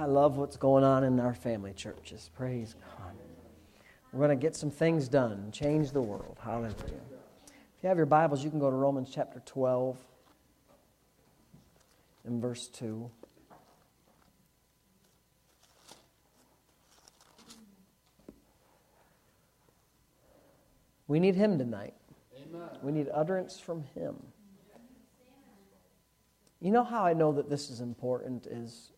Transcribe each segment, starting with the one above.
I love what's going on in our family churches. Praise God. We're going to get some things done, change the world. Hallelujah. If you have your Bibles, you can go to Romans chapter 12 and verse 2. We need Him tonight. Amen. We need utterance from Him. You know how I know that this is important is,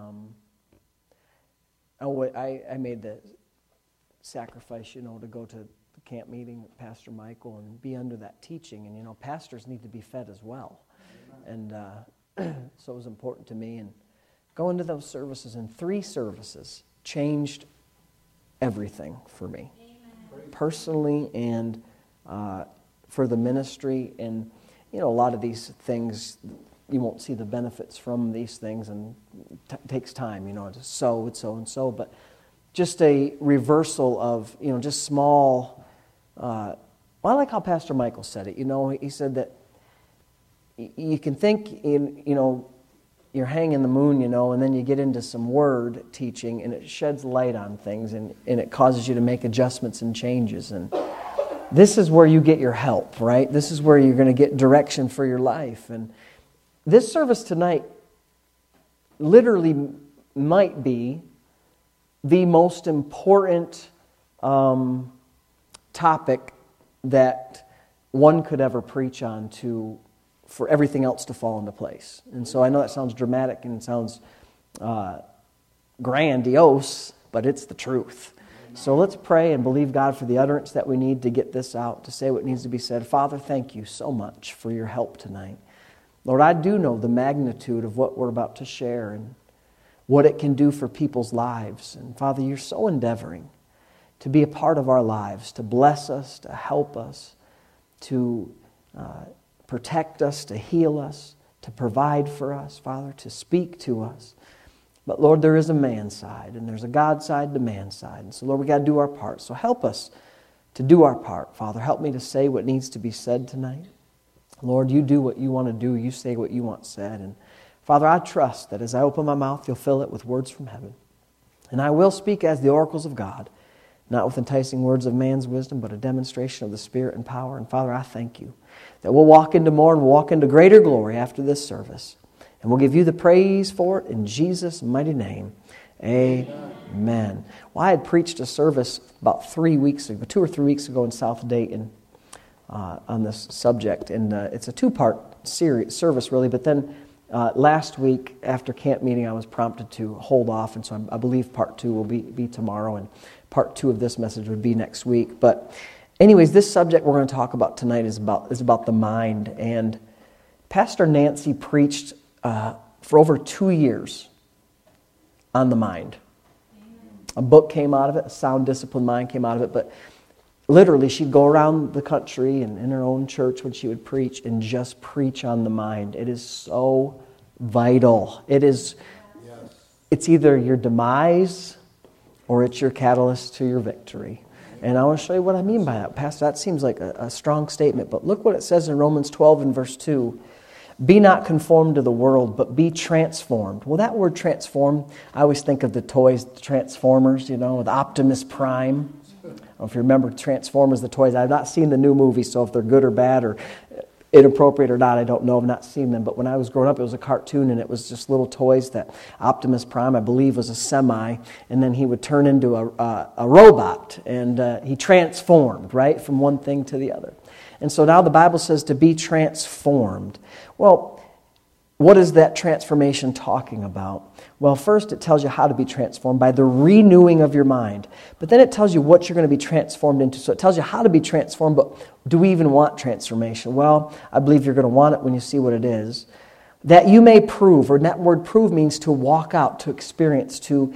I made the sacrifice, to go to the camp meeting with Pastor Michael and be under that teaching. And, pastors need to be fed as well. Amen. And so it was important to me. And going to those services, and 3 services changed everything for me. Amen. Personally and for the ministry. And, a lot of these things, you won't see the benefits from these things, and it takes time, to sow and so. But just a reversal of, just small. I like how Pastor Michael said it. He said that you can think, you're hanging the moon, and then you get into some word teaching, and it sheds light on things, and it causes you to make adjustments and changes. And this is where you get your help, right? This is where you're going to get direction for your life. And this service tonight literally might be the most important topic that one could ever preach on for everything else to fall into place. And so I know that sounds dramatic and it sounds grandiose, but it's the truth. So let's pray and believe God for the utterance that we need to get this out, to say what needs to be said. Father, thank you so much for your help tonight. Lord, I do know the magnitude of what we're about to share and what it can do for people's lives. And Father, you're so endeavoring to be a part of our lives, to bless us, to help us, to protect us, to heal us, to provide for us, Father, to speak to us. But Lord, there is a man side, and there's a God side to man side. And so Lord, we got to do our part. So help us to do our part, Father. Help me to say what needs to be said tonight. Lord, you do what you want to do. You say what you want said. And Father, I trust that as I open my mouth, you'll fill it with words from heaven. And I will speak as the oracles of God, not with enticing words of man's wisdom, but a demonstration of the Spirit and power. And Father, I thank you that we'll walk into more and we'll walk into greater glory after this service. And we'll give you the praise for it in Jesus' mighty name. Amen. Well, I had preached a service about 3 weeks ago, 2 or 3 weeks ago in South Dayton on this subject. And it's a 2-part service, really. But then last week, after camp meeting, I was prompted to hold off. And so I believe part 2 will be tomorrow. And part 2 of this message would be next week. But anyways, this subject we're going to talk about tonight is about the mind. And Pastor Nancy preached for over 2 years on the mind. A book came out of it, A Sound Disciplined Mind came out of it, but literally she'd go around the country and in her own church when she would preach and just preach on the mind. It is so vital. It's either your demise or it's your catalyst to your victory. And I want to show you what I mean by that. Pastor, that seems like a strong statement, but look what it says in Romans 12 and verse 2. Be not conformed to the world, but be transformed. Well, that word transform, I always think of the toys, the Transformers, with Optimus Prime. I don't know if you remember Transformers, the toys. I've not seen the new movies, so if they're good or bad or inappropriate or not, I don't know. I've not seen them. But when I was growing up, it was a cartoon, and it was just little toys that Optimus Prime, I believe, was a semi, and then he would turn into a robot, and he transformed, right, from one thing to the other. And so now the Bible says to be transformed. Well, what is that transformation talking about? Well, first it tells you how to be transformed by the renewing of your mind. But then it tells you what you're going to be transformed into. So it tells you how to be transformed, but do we even want transformation? Well, I believe you're going to want it when you see what it is. That you may prove, or that word prove means to walk out, to experience, to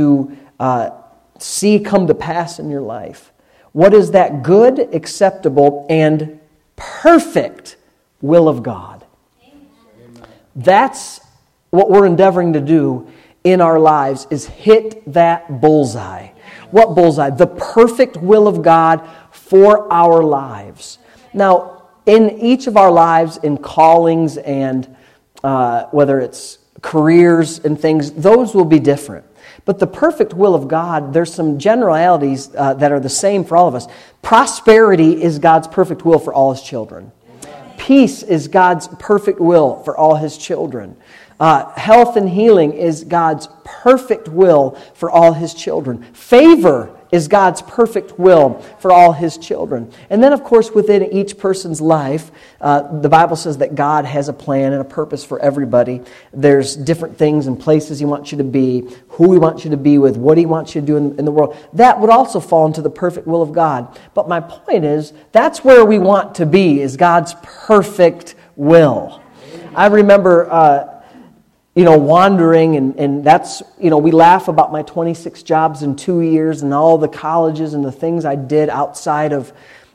see come to pass in your life. What is that good, acceptable, and perfect will of God? Amen. That's what we're endeavoring to do in our lives, is hit that bullseye. What bullseye? The perfect will of God for our lives. Now, in each of our lives, in callings and whether it's careers and things, those will be different. But the perfect will of God, there's some generalities that are the same for all of us. Prosperity is God's perfect will for all His children. Peace is God's perfect will for all His children. Health and healing is God's perfect will for all His children. Favor is God's perfect will for all His children. And then, of course, within each person's life, the Bible says that God has a plan and a purpose for everybody. There's different things and places He wants you to be, who He wants you to be with, what He wants you to do in the world. That would also fall into the perfect will of God. But my point is, that's where we want to be, is God's perfect will. I remember wandering, and that's, we laugh about my 26 jobs in 2 years and all the colleges and the things I did outside of,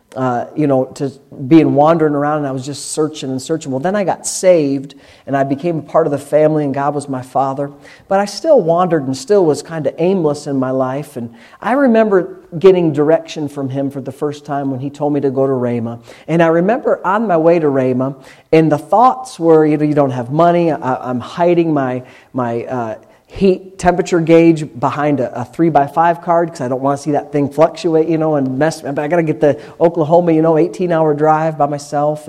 to being wandering around, and I was just searching and searching. Well, then I got saved, and I became a part of the family, and God was my Father. But I still wandered and still was kind of aimless in my life. And I remember getting direction from Him for the first time when He told me to go to Rhema. And I remember on my way to Rhema, and the thoughts were, you don't have money. I'm hiding my heat temperature gauge behind a 3x5 card because I don't want to see that thing fluctuate, and mess. I got to get the Oklahoma, 18-hour drive by myself,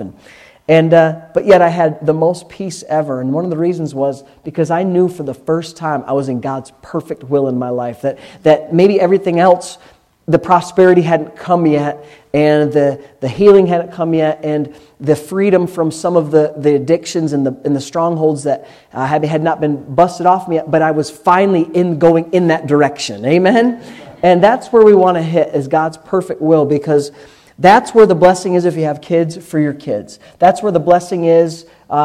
but yet I had the most peace ever. And one of the reasons was because I knew for the first time I was in God's perfect will in my life. That maybe everything else, the prosperity hadn't come yet, and the healing hadn't come yet, and the freedom from some of the addictions and the strongholds that had not been busted off me yet, but I was finally going in that direction. Amen? And that's where we want to hit, is God's perfect will, because that's where the blessing is if you have kids, for your kids. That's where the blessing is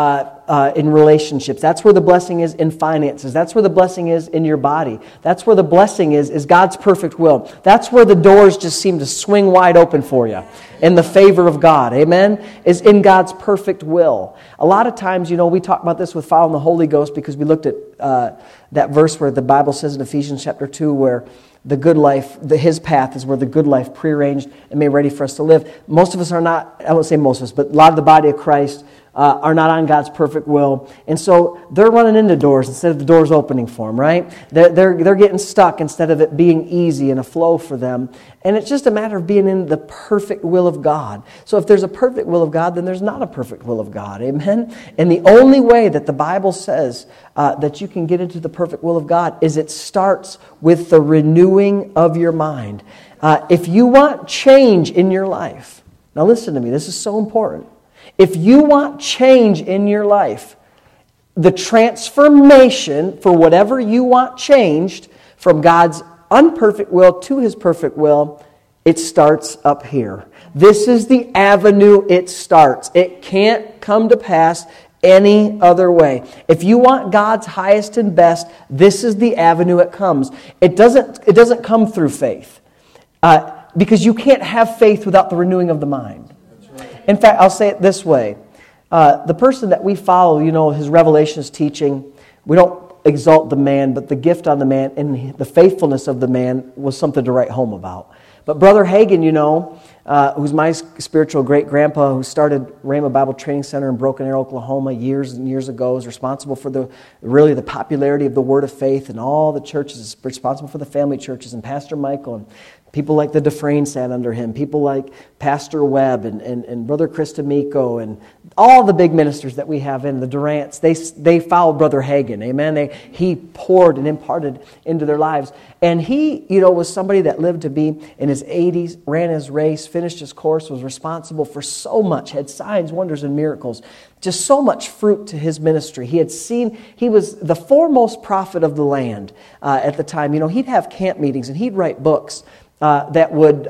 in relationships. That's where the blessing is in finances. That's where the blessing is in your body. That's where the blessing is God's perfect will. That's where the doors just seem to swing wide open for you in the favor of God. Amen? Is in God's perfect will. A lot of times, we talk about this with following the Holy Ghost because we looked at that verse where the Bible says in Ephesians chapter 2 where the good life, His path is where the good life prearranged and made ready for us to live. Most of us are not, I won't say most of us, but a lot of the body of Christ are not on God's perfect will. And so they're running into doors instead of the doors opening for them, right? They're getting stuck instead of it being easy and a flow for them. And it's just a matter of being in the perfect will of God. So if there's a perfect will of God, then there's not a perfect will of God. Amen? And the only way that the Bible says that you can get into the perfect will of God is it starts with the renewing of your mind. If you want change in your life, now listen to me, this is so important. If you want change in your life, the transformation for whatever you want changed from God's unperfect will to His perfect will, it starts up here. This is the avenue it starts. It can't come to pass any other way. If you want God's highest and best, this is the avenue it comes. It doesn't come through faith. Because you can't have faith without the renewing of the mind. In fact, I'll say it this way. The person that we follow, his Revelations teaching, we don't exalt the man, but the gift on the man and the faithfulness of the man was something to write home about. But Brother Hagin, who's my spiritual great-grandpa who started Rhema Bible Training Center in Broken Arrow, Oklahoma years and years ago, is responsible for the popularity of the Word of Faith and all the churches, is responsible for the family churches, and Pastor Michael and people like the Dufresne sat under him. People like Pastor Webb and Brother Chris D'Amico and all the big ministers that we have in the Durants. They followed Brother Hagin. Amen. He poured and imparted into their lives. And he, was somebody that lived to be in his 80s, ran his race, finished his course, was responsible for so much, had signs, wonders, and miracles. Just so much fruit to his ministry. He was the foremost prophet of the land at the time. He'd have camp meetings and he'd write books that would,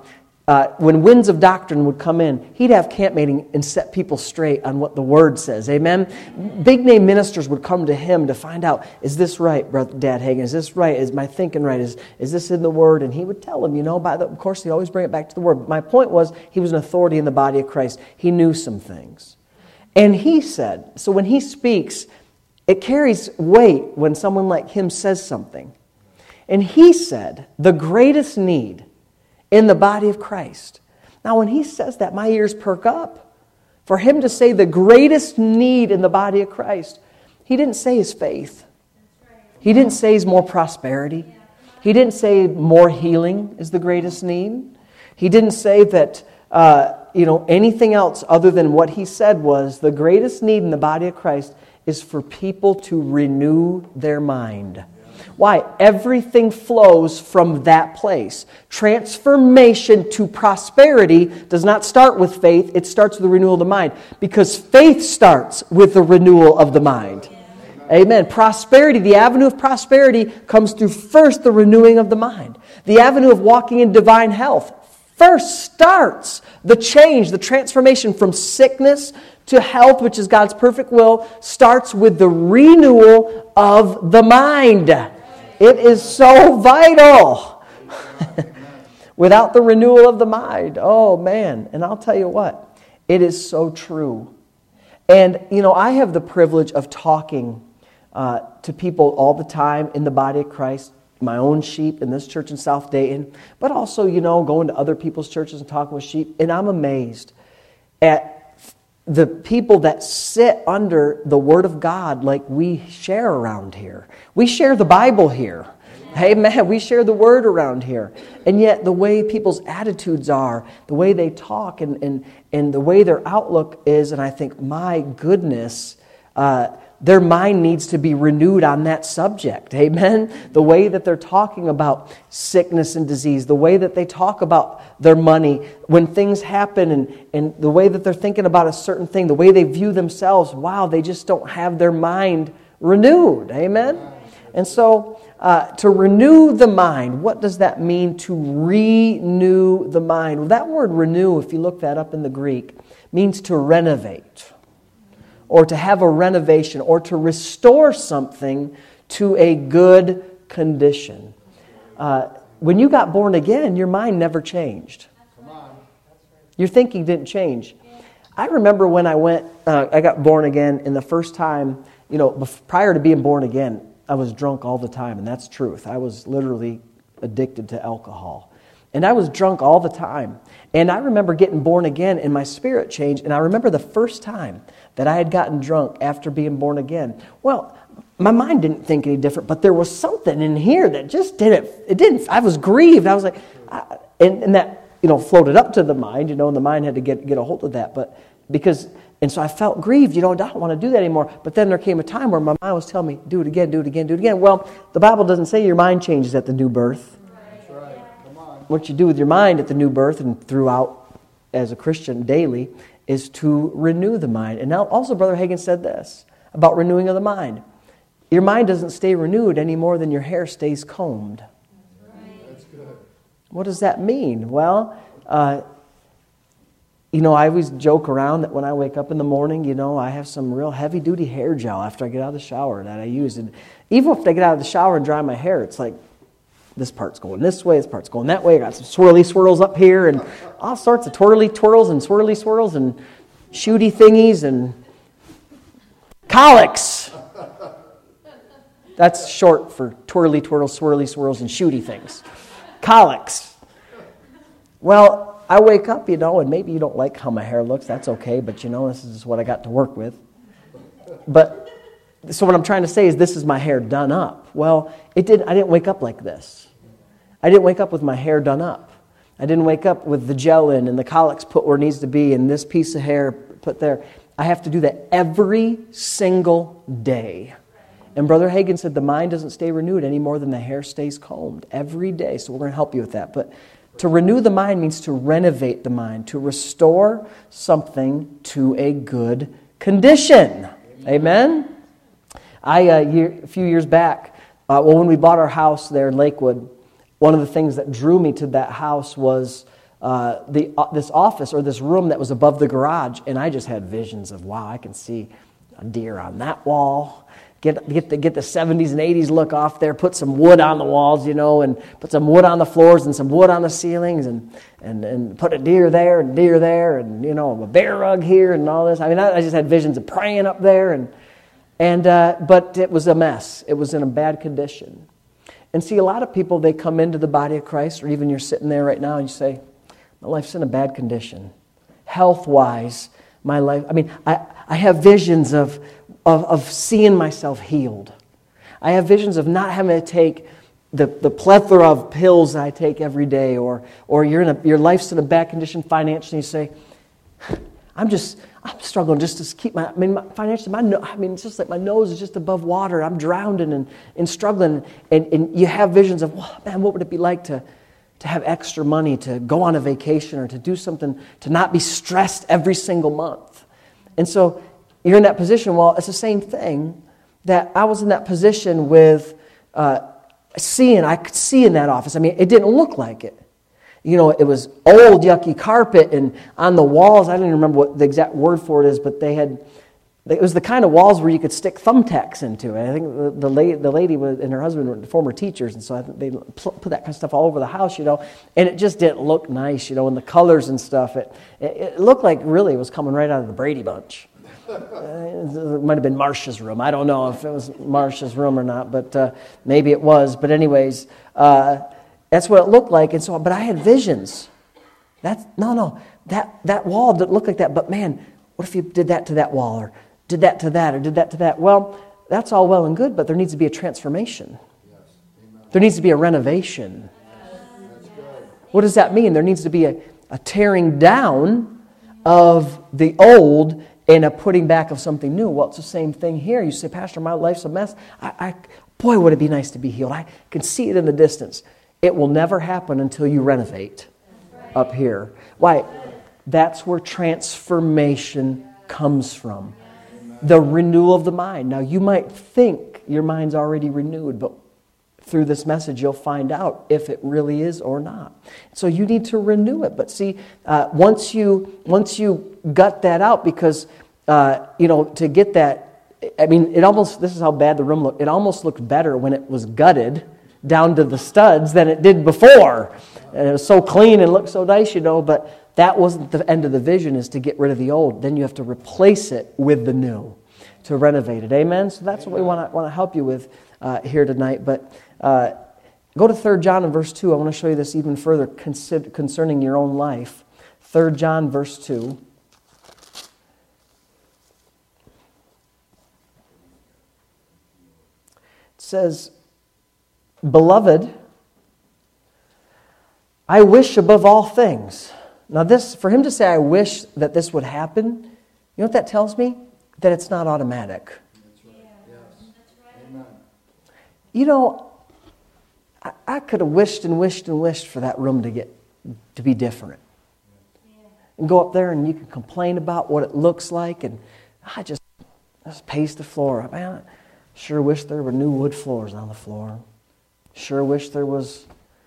when winds of doctrine would come in, he'd have camp meeting and set people straight on what the Word says. Amen? Big name ministers would come to him to find out, is this right, Brother Dad Hagin? Is this right? Is my thinking right? Is this in the Word? And he would tell them, of course, he'd always bring it back to the Word. But my point was, he was an authority in the body of Christ. He knew some things. And he said, so when he speaks, it carries weight when someone like him says something. And he said, the greatest need in the body of Christ. Now, when he says that, my ears perk up. For him to say the greatest need in the body of Christ, He didn't say his faith. He didn't say his more prosperity. He didn't say more healing is the greatest need. He didn't say that anything else other than what he said was the greatest need in the body of Christ is for people to renew their mind. Why? Everything flows from that place. Transformation to prosperity does not start with faith. It starts with the renewal of the mind. Because faith starts with the renewal of the mind. Amen. Prosperity, the avenue of prosperity comes through first the renewing of the mind. The avenue of walking in divine health first starts the change, the transformation from sickness to health, which is God's perfect will, starts with the renewal of the mind. It is so vital. Without the renewal of the mind, oh man. And I'll tell you what, it is so true. And, I have the privilege of talking to people all the time in the body of Christ, my own sheep in this church in South Dayton, but also, going to other people's churches and talking with sheep. And I'm amazed at the people that sit under the Word of God like we share around here. We share the Bible here. Amen. We share the Word around here. And yet the way people's attitudes are, the way they talk, and the way their outlook is, and I think, my goodness, their mind needs to be renewed on that subject. Amen? The way that they're talking about sickness and disease, the way that they talk about their money, when things happen, and the way that they're thinking about a certain thing, the way they view themselves, wow, they just don't have their mind renewed. Amen? And so, to renew the mind, what does that mean to renew the mind? Well, that word renew, if you look that up in the Greek, means to renovate, or to have a renovation, or to restore something to a good condition. When you got born again, your mind never changed. Your thinking didn't change. I remember when I got born again, and the first time, prior to being born again, I was drunk all the time, and that's truth. I was literally addicted to alcohol. And I was drunk all the time. And I remember getting born again and my spirit changed. And I remember the first time that I had gotten drunk after being born again. Well, my mind didn't think any different, but there was something in here that just didn't. I was grieved. I was like, and that, floated up to the mind, and the mind had to get a hold of that. And so I felt grieved, I don't want to do that anymore. But then there came a time where my mind was telling me, do it again, do it again, do it again. Well, the Bible doesn't say your mind changes at the new birth. That's right. Come on. What you do with your mind at the new birth and throughout as a Christian daily is to renew the mind. And now also Brother Hagin said this about renewing of the mind. Your mind doesn't stay renewed any more than your hair stays combed. That's good. What does that mean? Well, I always joke around that when I wake up in the morning, I have some real heavy-duty hair gel after I get out of the shower that I use. And even if I get out of the shower and dry my hair, it's like this part's going this way, this part's going that way. I got some swirly swirls up here and all sorts of twirly twirls and swirly swirls and shooty thingies and colics. That's short for twirly twirls, swirly swirls, and shooty things. Colics. Well, I wake up, and maybe you don't like how my hair looks. That's okay, but this is what I got to work with. So what I'm trying to say is this is my hair done up. Well, I didn't wake up like this. I didn't wake up with my hair done up. I didn't wake up with the gel in and the colics put where it needs to be and this piece of hair put there. I have to do that every single day. And Brother Hagin said the mind doesn't stay renewed any more than the hair stays combed every day. So we're going to help you with that. But to renew the mind means to renovate the mind, to restore something to a good condition. Amen? A few years back, when we bought our house there in Lakewood, one of the things that drew me to that house was this office or this room that was above the garage, and I just had visions of, wow, I can see a deer on that wall. Get the 70s and 80s look off there, put some wood on the walls, and put some wood on the floors and some wood on the ceilings and put a deer there and a bear rug here and all this. I mean, I just had visions of praying up there but it was a mess. It was in a bad condition. And see, a lot of people, they come into the body of Christ, or even you're sitting there right now and you say, my life's in a bad condition. Health-wise, my life, I have visions of of seeing myself healed. I have visions of not having to take the plethora of pills that I take every day, or your life's in a bad condition financially. You say, I'm struggling just to keep financially. It's just like my nose is just above water. I'm drowning and struggling. And you have visions of, well, man, what would it be like to have extra money, to go on a vacation, or to do something, to not be stressed every single month. And so you're in that position. Well, it's the same thing that I was in that position with I could see in that office. It didn't look like it. It was old, yucky carpet, and on the walls, I don't even remember what the exact word for it is, but it was the kind of walls where you could stick thumbtacks into it. I think the lady and her husband were former teachers, and so I think they put that kind of stuff all over the house, and it just didn't look nice, and the colors and stuff. It looked like really it was coming right out of the Brady Bunch. It might have been Marcia's room. I don't know if it was Marcia's room or not, but maybe it was. But anyways, that's what it looked like. And so, but I had visions. That wall didn't look like that. But man, what if you did that to that wall, or did that to that, or did that to that? Well, that's all well and good, but there needs to be a transformation. Yes. There needs to be a renovation. Yes. What does that mean? There needs to be a tearing down of the old and a putting back of something new. Well, it's the same thing here. You say, Pastor, my life's a mess. Boy, would it be nice to be healed. I can see it in the distance. It will never happen until you renovate up here. Why? That's where transformation comes from. The renewal of the mind. Now, you might think your mind's already renewed, but through this message, you'll find out if it really is or not. So you need to renew it. But see, once you gut that out, because to get that, this is how bad the room looked. It almost looked better when it was gutted down to the studs than it did before. And it was so clean and looked so nice, but that wasn't the end of the vision, is to get rid of the old. Then you have to replace it with the new, to renovate it. Amen? So that's what we want to help you with here tonight. But go to 3 John and verse 2. I want to show you this even further concerning your own life. 3 John verse 2. It says, Beloved, I wish above all things. Now this, for him to say, I wish that this would happen, you know what that tells me? That it's not automatic. That's right. Yes. That's right. Amen. I could have wished and wished and wished for that room to be different. And go up there and you can complain about what it looks like, and I just pace the floor. Man, I sure wish there were new wood floors on the floor. Sure wish there was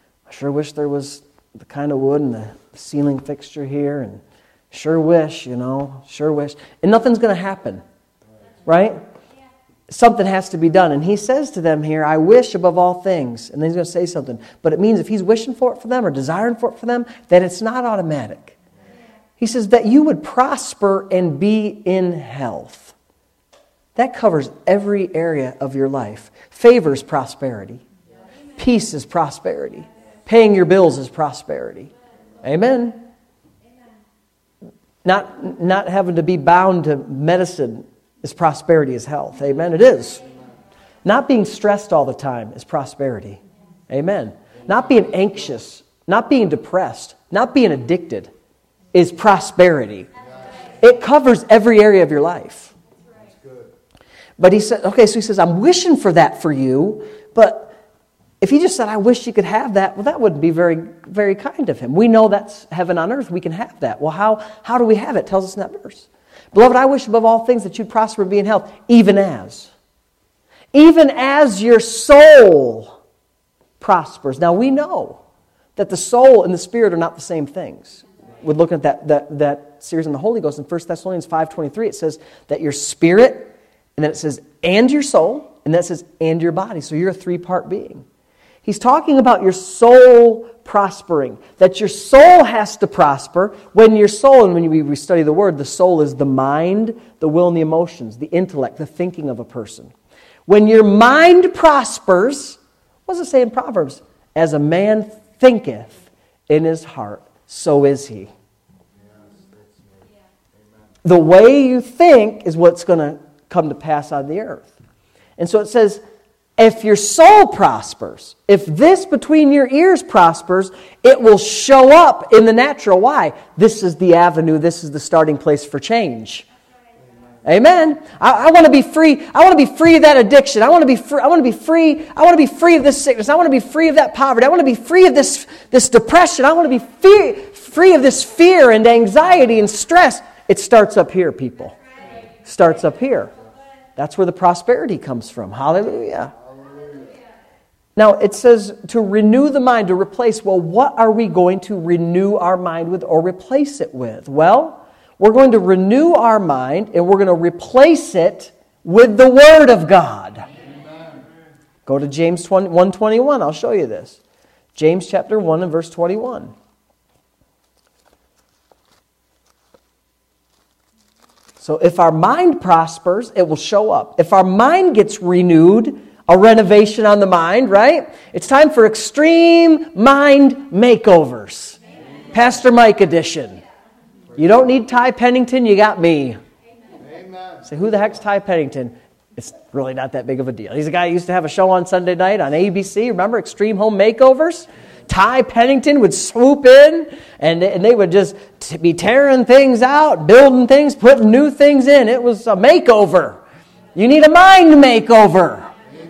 the kind of wood and the ceiling fixture here, and sure wish. And nothing's going to happen, right? Something has to be done. And he says to them here, I wish above all things. And then he's going to say something. But it means if he's wishing for it for them or desiring for it for them, that it's not automatic. He says that you would prosper and be in health. That covers every area of your life. Favor is prosperity. Peace is prosperity. Paying your bills is prosperity. Amen. Not having to be bound to medicine is prosperity, is health. Amen. It is. Not being stressed all the time is prosperity. Amen. Not being anxious, not being depressed, not being addicted is prosperity. It covers every area of your life. But he said, so he says, I'm wishing for that for you, but if he just said, I wish you could have that, well, that wouldn't be very, very kind of him. We know that's heaven on earth. We can have that. Well, how do we have it? It tells us in that verse. Beloved, I wish above all things that you'd prosper and be in health, even as your soul prospers. Now, we know that the soul and the spirit are not the same things. We're looking at that series on the Holy Ghost in 1 Thessalonians 5:23. It says that your spirit, and then it says, and your soul, and then it says, and your body. So you're a 3-part being. He's talking about your soul prospering, that your soul has to prosper. When your soul, and when we study the word, the soul is the mind, the will, and the emotions, the intellect, the thinking of a person. When your mind prospers, what does it say in Proverbs? As a man thinketh in his heart, so is he. The way you think is what's going to come to pass on the earth. And so it says, if your soul prospers, if this between your ears prospers, it will show up in the natural. Why? This is the avenue. This is the starting place for change. Amen. I want to be free. I want to be free of that addiction. I want to be free. I want to be free. I want to be free of this sickness. I want to be free of that poverty. I want to be free of this depression. I want to be free of this fear and anxiety and stress. It starts up here, people. It starts up here. That's where the prosperity comes from. Hallelujah. Now, it says to renew the mind, to replace. Well, what are we going to renew our mind with or replace it with? Well, we're going to renew our mind and we're going to replace it with the Word of God. Amen. Go to James 1:21. I'll show you this. James chapter 1 and verse 21. So if our mind prospers, it will show up. If our mind gets renewed, a renovation on the mind, right? It's time for extreme mind makeovers. Amen. Pastor Mike edition. You don't need Ty Pennington, you got me. Amen. Say, who the heck's Ty Pennington? It's really not that big of a deal. He's a guy who used to have a show on Sunday night on ABC. Remember Extreme Home Makeovers? Ty Pennington would swoop in and they would just be tearing things out, building things, putting new things in. It was a makeover. You need a mind makeover.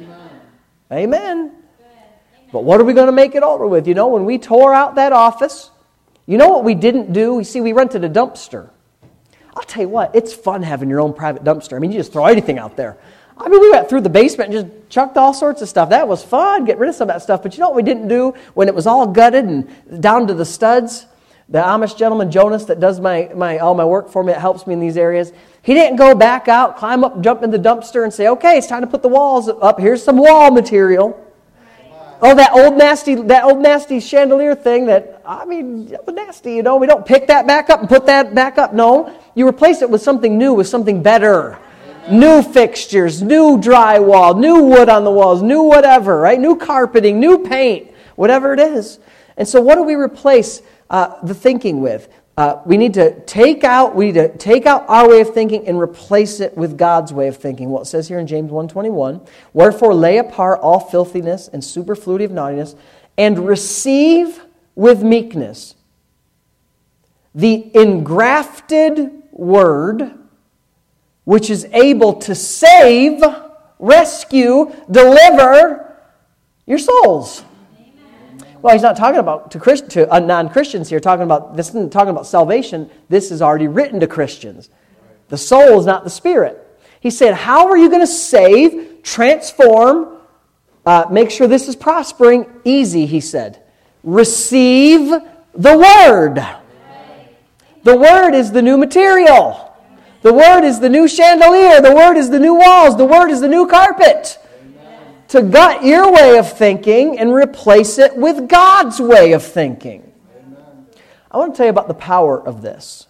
Amen. But what are we going to make it over with? You know, when we tore out that office, you know what we didn't do? You see, we rented a dumpster. I'll tell you what, it's fun having your own private dumpster. I mean, you just throw anything out there. I mean, we went through the basement and just chucked all sorts of stuff. That was fun, get rid of some of that stuff. But you know what we didn't do when it was all gutted and down to the studs? The Amish gentleman, Jonas, that does all my work for me, that helps me in these areas, he didn't go back out, climb up, jump in the dumpster and say, okay, it's time to put the walls up. Here's some wall material. Oh, that old nasty chandelier thing that, I mean, it was nasty, you know. We don't pick that back up and put that back up. No, you replace it with something new, with something better. Amen. New fixtures, new drywall, new wood on the walls, new whatever, right? New carpeting, new paint, whatever it is. And so what do we replace the thinking with? We need to take out our way of thinking and replace it with God's way of thinking. Well, it says here in James 1:21, wherefore lay apart all filthiness and superfluity of naughtiness, and receive with meekness the engrafted word, which is able to save, rescue, deliver your souls. Well, he's not talking about to non-Christians here. This isn't talking about salvation. This is already written to Christians. The soul is not the spirit. He said, how are you going to save, transform, make sure this is prospering? Easy, he said. Receive the Word. The Word is the new material. The Word is the new chandelier. The Word is the new walls. The Word is the new carpet. To gut your way of thinking and replace it with God's way of thinking. Amen. I want to tell you about the power of this.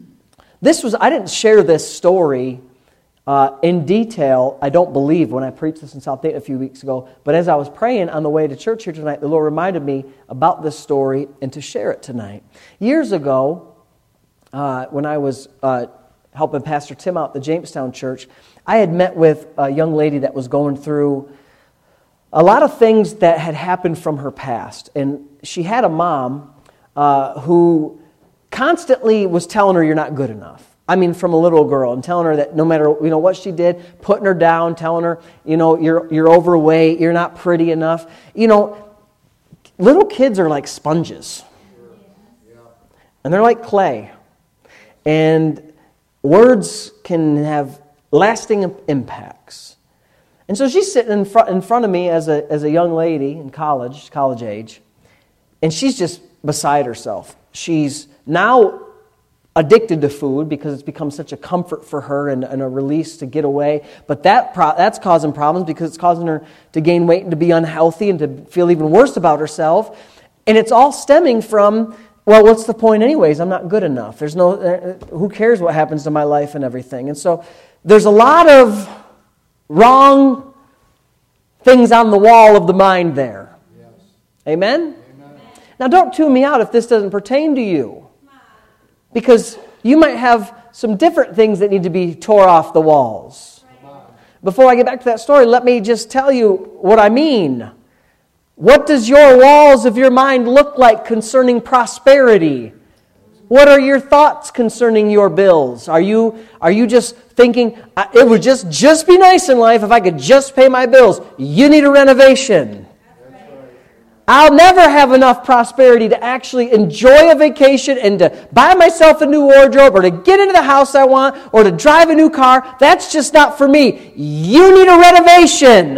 I didn't share this story in detail, I don't believe, when I preached this in South Dayton a few weeks ago. But as I was praying on the way to church here tonight, the Lord reminded me about this story and to share it tonight. Years ago, when I was helping Pastor Tim out at the Jamestown Church, I had met with a young lady that was going through a lot of things that had happened from her past. And she had a mom who constantly was telling her, you're not good enough. I mean, from a little girl, and telling her that no matter what she did, putting her down, telling her, you're overweight, you're not pretty enough. Little kids are like sponges. And they're like clay. And words can have lasting impacts. And so she's sitting in front of me as a young lady in college age, and she's just beside herself. She's now addicted to food because it's become such a comfort for her and a release to get away. But that's causing problems because it's causing her to gain weight and to be unhealthy and to feel even worse about herself. And it's all stemming from, well, what's the point anyways? I'm not good enough. Who cares what happens to my life and everything? And so there's a lot of wrong things on the wall of the mind there. Yes. Amen? Amen? Now don't tune me out if this doesn't pertain to you. Because you might have some different things that need to be tore off the walls. before I get back to that story, let me just tell you what I mean. What does your walls of your mind look like concerning prosperity? What are your thoughts concerning your bills? Are you just thinking, it would just be nice in life if I could just pay my bills? You need a renovation. I'll never have enough prosperity to actually enjoy a vacation and to buy myself a new wardrobe or to get into the house I want or to drive a new car. That's just not for me. You need a renovation.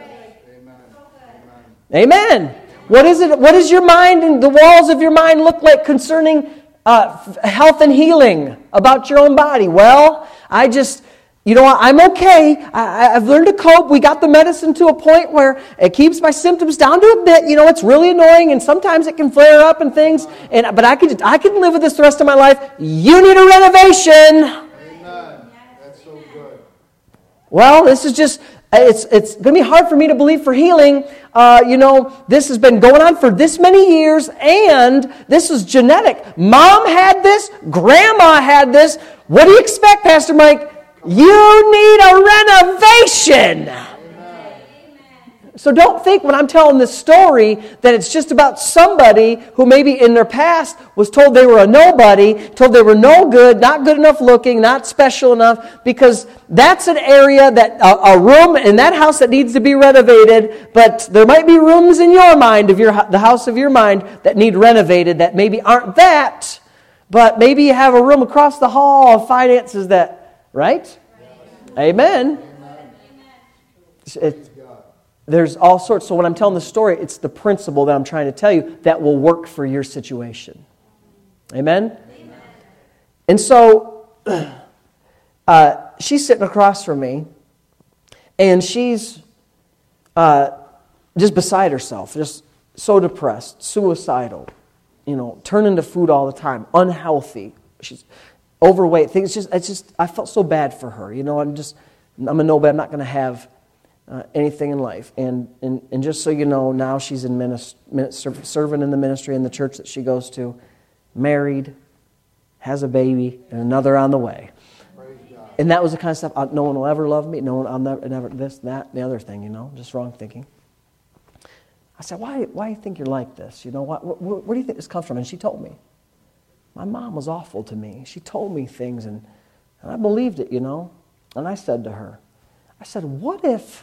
Amen. What is it? What does your mind and the walls of your mind look like concerning health and healing about your own body? Well, I'm okay. I've learned to cope. We got the medicine to a point where it keeps my symptoms down to a bit. It's really annoying, and sometimes it can flare up and things. But I can live with this the rest of my life. You need a renovation. Amen. That's so good. Well, this is just. It's going to be hard for me to believe for healing. This has been going on for this many years, and this is genetic. Mom had this. Grandma had this. What do you expect, Pastor Mike? You need a renovation. So don't think when I'm telling this story that it's just about somebody who maybe in their past was told they were a nobody, told they were no good, not good enough looking, not special enough, because that's an area, that a room in that house that needs to be renovated, but there might be rooms in your mind, the house of your mind, that need renovated that maybe aren't that, but maybe you have a room across the hall of finances that, right? Amen. There's all sorts. So when I'm telling the story, it's the principle that I'm trying to tell you that will work for your situation. Amen? And so she's sitting across from me, and she's just beside herself, just so depressed, suicidal, turning to food all the time, unhealthy. She's overweight. I felt so bad for her. I'm a nobody. I'm not going to have anything in life. And just so you know, now she's in serving in the ministry in the church that she goes to, married, has a baby, and another on the way. And that was the kind of stuff, no one will ever love me, I'll never this, that, the other thing, just wrong thinking. I said, why do you think you're like this? Where do you think this comes from? And she told me. My mom was awful to me. She told me things, and I believed it, And I said to her, what if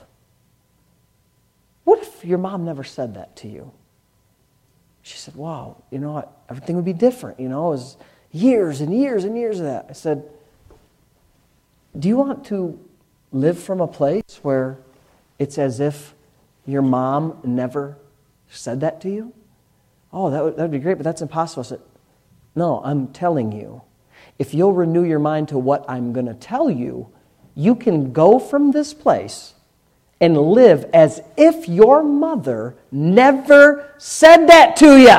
your mom never said that to you? She said, wow, everything would be different, It was years and years and years of that. I said, do you want to live from a place where it's as if your mom never said that to you? Oh, that would be great, but that's impossible. I said, no, I'm telling you, if you'll renew your mind to what I'm going to tell you, you can go from this place and live as if your mother never said that to you.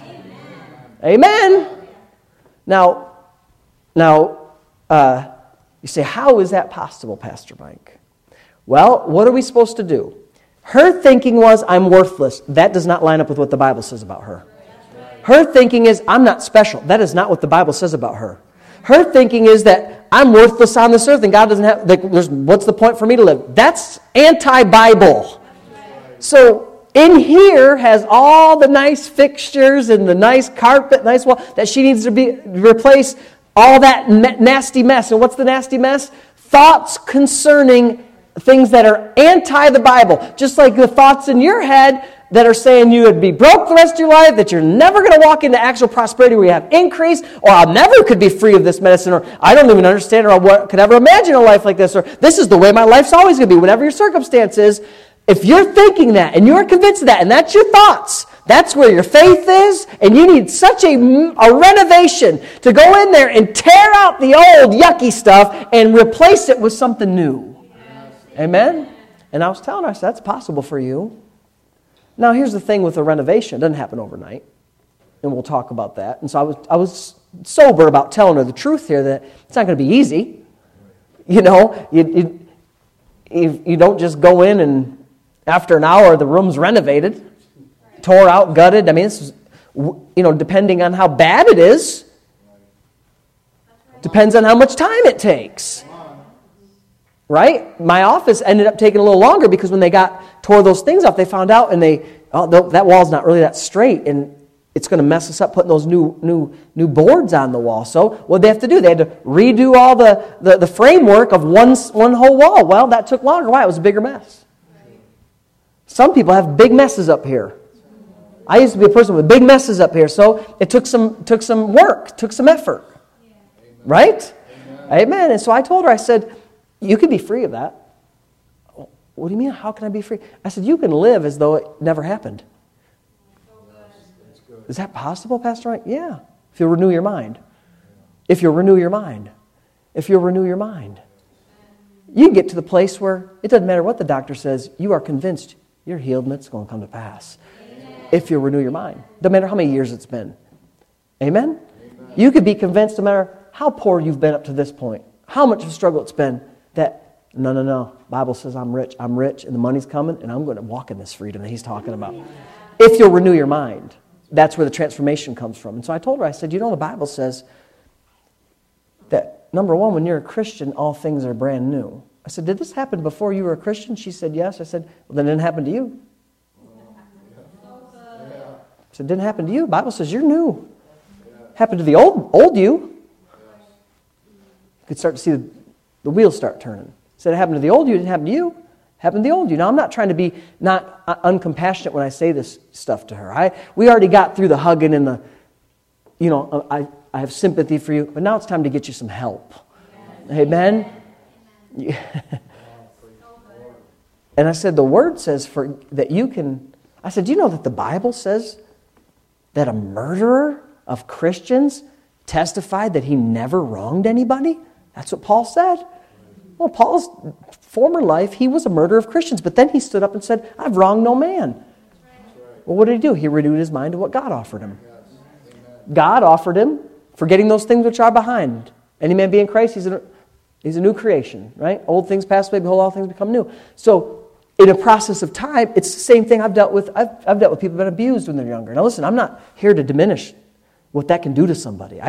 Amen. Now, you say, how is that possible, Pastor Mike? Well, what are we supposed to do? Her thinking was, I'm worthless. That does not line up with what the Bible says about her. Her thinking is, I'm not special. That is not what the Bible says about her. Her thinking is that I'm worthless on this earth and God doesn't have, what's the point for me to live? That's anti-Bible. So in here has all the nice fixtures and the nice carpet, nice wall, that she needs to replace all that nasty mess. And what's the nasty mess? Thoughts concerning things that are anti the Bible. Just like the thoughts in your head that are saying you would be broke the rest of your life, that you're never going to walk into actual prosperity where you have increase, or I never could be free of this medicine, or I don't even understand, or I could ever imagine a life like this, or this is the way my life's always going to be, whatever your circumstance is. If you're thinking that, and you're convinced of that, and that's your thoughts, that's where your faith is, and you need such a renovation to go in there and tear out the old yucky stuff and replace it with something new. Amen? And I was telling her, I said, that's possible for you. Now, here's the thing with a renovation. It doesn't happen overnight. And we'll talk about that. And so I was sober about telling her the truth here, that it's not going to be easy. You don't just go in and after an hour the room's renovated, tore out, gutted. I mean, this is, depending on how bad it is, depends on how much time it takes. right? My office ended up taking a little longer because when they tore those things off, they found out and that wall's not really that straight, and it's going to mess us up putting those new boards on the wall. So what they have to do? They had to redo all the framework of one whole wall. Well, that took longer. Why? It was a bigger mess. Some people have big messes up here. I used to be a person with big messes up here, so it took some work, took some effort. Right? Amen. And so I told her, I said, you can be free of that. What do you mean? How can I be free? I said, you can live as though it never happened. Is that possible, Pastor Mike? Yeah. If you'll renew your mind. If you'll renew your mind. If you'll renew your mind. You can get to the place where it doesn't matter what the doctor says, you are convinced you're healed and it's going to come to pass. Amen. If you'll renew your mind. Doesn't matter how many years it's been. Amen? Amen? You could be convinced no matter how poor you've been up to this point, how much of a struggle it's been, that no. Bible says I'm rich, and the money's coming, and I'm going to walk in this freedom that he's talking about. If you'll renew your mind. That's where the transformation comes from. And so I told her, I said, the Bible says that, number one, when you're a Christian, all things are brand new. I said, did this happen before you were a Christian? She said, yes. I said, well, then it didn't happen to you. I said, it didn't happen to you. The Bible says you're new. Happened to the old you. You could start to see the wheels start turning. Said it happened to the old you, it didn't happen to you. Happened to the old you. Now, I'm not trying to be not uncompassionate when I say this stuff to her. We already got through the hugging and the, I have sympathy for you, but now it's time to get you some help. Yes. Amen? And I said, the Word says that you can, I said, do you know that the Bible says that a murderer of Christians testified that he never wronged anybody? That's what Paul said. Well, Paul's former life, he was a murderer of Christians, but then he stood up and said, I've wronged no man. Well, what did he do? He renewed his mind to what God offered him. God offered him, forgetting those things which are behind. Any man be in Christ, he's a new creation, right? Old things pass away, behold, all things become new. So, in a process of time, it's the same thing I've dealt with. I've dealt with people who've been abused when they're younger. Now listen, I'm not here to diminish what that can do to somebody.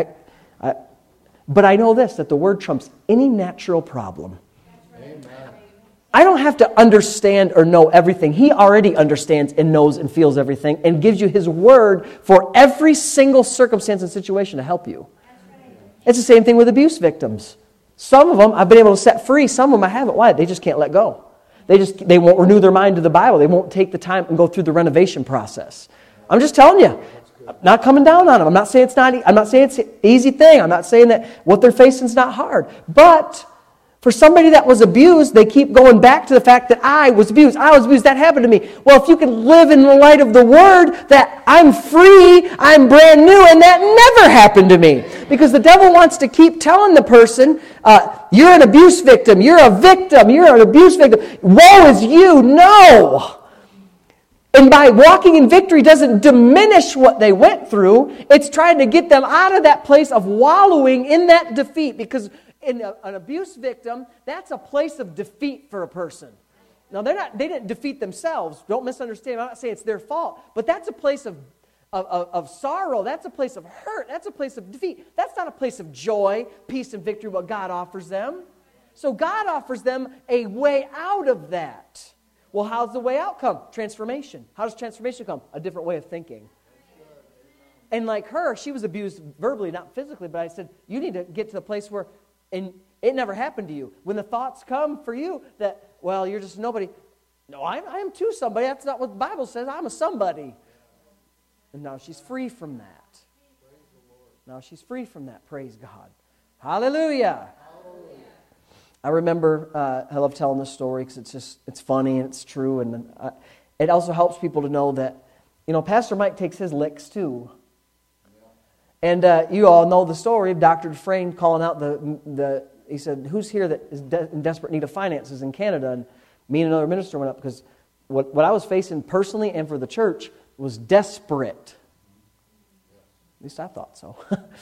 But I know this, that the Word trumps any natural problem. Amen. I don't have to understand or know everything. He already understands and knows and feels everything and gives you His Word for every single circumstance and situation to help you. It's the same thing with abuse victims. Some of them I've been able to set free. Some of them I haven't. Why? They just can't let go. They won't renew their mind to the Bible. They won't take the time and go through the renovation process. I'm just telling you. I'm not coming down on them. I'm not saying it's an easy thing. I'm not saying that what they're facing is not hard. But for somebody that was abused, they keep going back to the fact that I was abused, that happened to me. Well, if you can live in the light of the Word, that I'm free, I'm brand new, and that never happened to me. Because the devil wants to keep telling the person, you're an abuse victim, you're a victim, you're an abuse victim. Woe is you. No! And by walking in victory doesn't diminish what they went through. It's trying to get them out of that place of wallowing in that defeat. Because in an abuse victim, that's a place of defeat for a person. Now, they didn't defeat themselves. Don't misunderstand. I'm not saying it's their fault. But that's a place of sorrow. That's a place of hurt. That's a place of defeat. That's not a place of joy, peace, and victory, what God offers them. So God offers them a way out of that. Well, how's the way out come? Transformation. How does transformation come? A different way of thinking. And like her, she was abused verbally, not physically, but I said, you need to get to the place where, and it never happened to you. When the thoughts come for you that, well, you're just nobody. No, I am too somebody. That's not what the Bible says. I'm a somebody. And now she's free from that. Now she's free from that. Praise God. Hallelujah. I remember, I love telling this story because it's funny and it's true. And it also helps people to know that, Pastor Mike takes his licks too. And you all know the story of Dr. Dufresne calling out he said, who's here that is in desperate need of finances in Canada? And me and another minister went up because what I was facing personally and for the church was desperate. At least I thought so.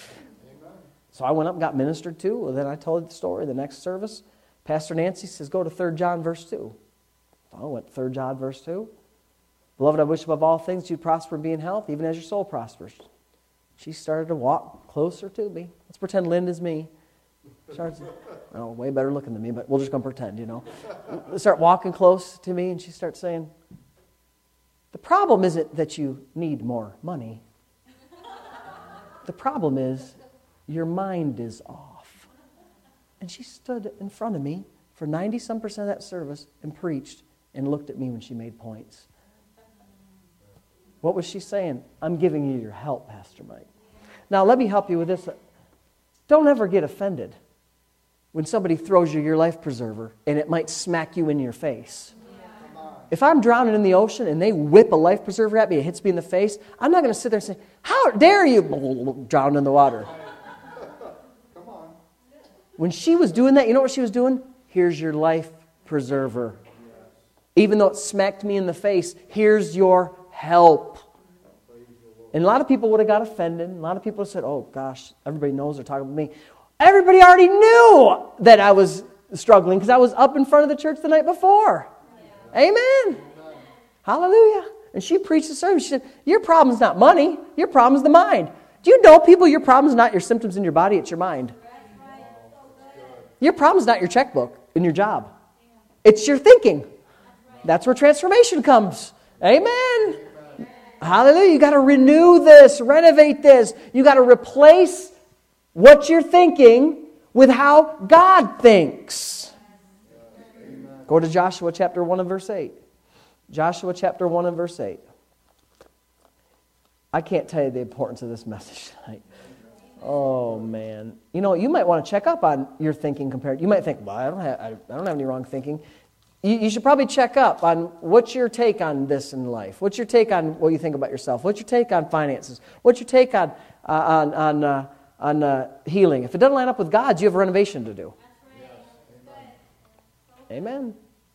So I went up and got ministered to. And then I told the story the next service. Pastor Nancy says, go to 3 John verse 2. So I went to 3 John verse 2. Beloved, I wish above all things you'd prosper and be in health, even as your soul prospers. She started to walk closer to me. Let's pretend Linda's me. Starts, oh, way better looking than me, but we'll just go pretend, Start walking close to me, and she starts saying, the problem isn't that you need more money. The problem is your mind is off. And she stood in front of me for 90-some% of that service and preached and looked at me when she made points. What was she saying? I'm giving you your help, Pastor Mike. Now, let me help you with this. Don't ever get offended when somebody throws you your life preserver and it might smack you in your face. If I'm drowning in the ocean and they whip a life preserver at me, it hits me in the face, I'm not going to sit there and say, how dare you drown in the water. When she was doing that, you know what she was doing? Here's your life preserver. Even though it smacked me in the face, here's your help. And a lot of people would have got offended. A lot of people would have said, oh gosh, everybody knows they're talking about me. Everybody already knew that I was struggling because I was up in front of the church the night before. Yeah. Amen. Hallelujah. And she preached the sermon. She said, your problem's not money. Your problem's the mind. Do you know, people, your problem's not your symptoms in your body, it's your mind. Your problem's not your checkbook in your job. It's your thinking. That's where transformation comes. Amen. Hallelujah. You got to renew this, renovate this. You got to replace what you're thinking with how God thinks. Go to Joshua chapter 1 and verse 8. Joshua chapter 1 and verse 8. I can't tell you the importance of this message tonight. Oh, man. You might want to check up on your thinking compared. You might think, well, I don't have any wrong thinking. You should probably check up on what's your take on this in life. What's your take on what you think about yourself? What's your take on finances? What's your take on healing? If it doesn't line up with God's, you have a renovation to do. Amen.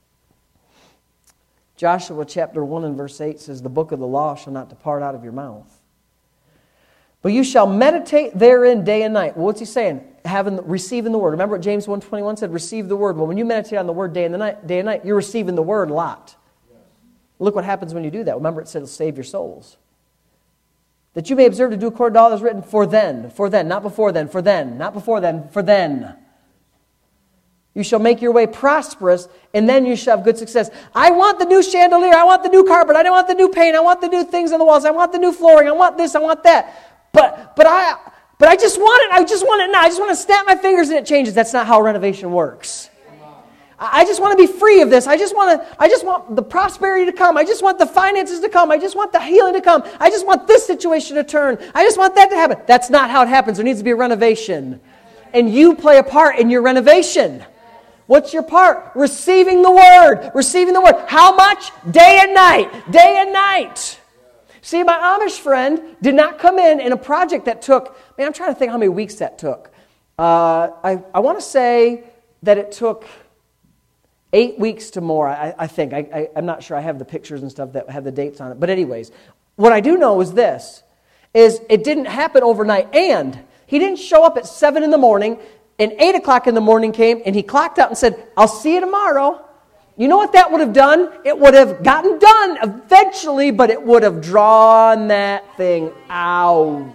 Joshua chapter 1 and verse 8 says, the book of the law shall not depart out of your mouth, but you shall meditate therein day and night. Well, what's he saying? Receiving the word. Remember what James 1:21 said? Receive the word. Well, when you meditate on the word day and night, you're receiving the word a lot. Yes. Look what happens when you do that. Remember it said it'll save your souls. That you may observe to do according to all that is written, for then, not before then, for then, not before then, for then. You shall make your way prosperous, and then you shall have good success. I want the new chandelier. I want the new carpet. I don't want the new paint. I want the new things on the walls. I want the new flooring. I want this. I want that. But I just want it. I just want it now. I just want to snap my fingers and it changes. That's not how renovation works. I just want to be free of this. I just want the prosperity to come. I just want the finances to come. I just want the healing to come. I just want this situation to turn. I just want that to happen. That's not how it happens. There needs to be a renovation. And you play a part in your renovation. What's your part? Receiving the word. Receiving the word. How much? Day and night. Day and night. See, my Amish friend did not come in a project that took, I'm trying to think how many weeks that took. I want to say that it took 8 weeks to more, I think. I'm not sure. I have the pictures and stuff that have the dates on it. But anyways, what I do know is this, is it didn't happen overnight. And he didn't show up at 7 in the morning, and 8 o'clock in the morning came, and he clocked out and said, I'll see you tomorrow. You know what that would have done? It would have gotten done eventually, but it would have drawn that thing out.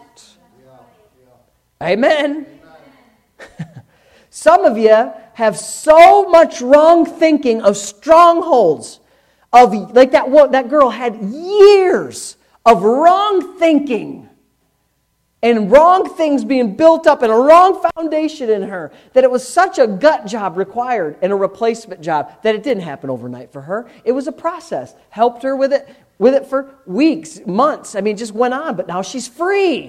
Amen. Some of you have so much wrong thinking of strongholds. Like that girl had years of wrong thinking and wrong things being built up and a wrong foundation in her, that it was such a gut job required and a replacement job that it didn't happen overnight for her. It was a process. Helped her with it for weeks, months. It just went on, but now she's free.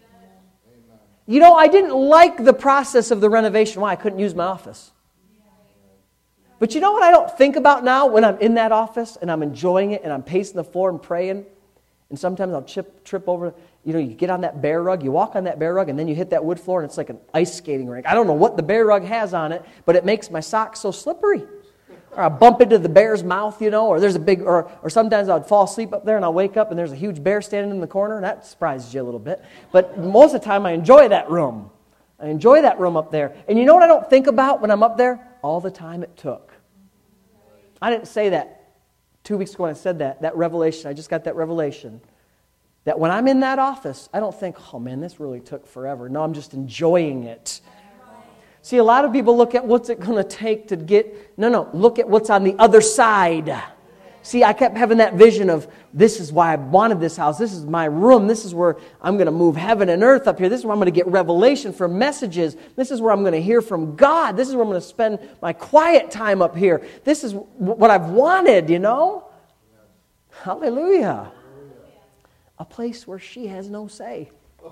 I didn't like the process of the renovation. Why? I couldn't use my office. But you know what I don't think about now when I'm in that office and I'm enjoying it and I'm pacing the floor and praying? And sometimes I'll trip over. You get on that bear rug, you walk on that bear rug, and then you hit that wood floor, and it's like an ice skating rink. I don't know what the bear rug has on it, but it makes my socks so slippery. Or I'll bump into the bear's mouth, or there's a big, or sometimes I'd fall asleep up there, and I'll wake up, and there's a huge bear standing in the corner, and that surprises you a little bit. But most of the time, I enjoy that room. I enjoy that room up there. And you know what I don't think about when I'm up there? All the time it took. I didn't say that 2 weeks ago when I said that revelation. I just got that revelation. That when I'm in that office, I don't think, oh man, this really took forever. No, I'm just enjoying it. See, a lot of people look at what's it going to take to get... No, look at what's on the other side. See, I kept having that vision of, this is why I wanted this house. This is my room. This is where I'm going to move heaven and earth up here. This is where I'm going to get revelation from messages. This is where I'm going to hear from God. This is where I'm going to spend my quiet time up here. This is what I've wanted, you know? Hallelujah. A place where she has no say.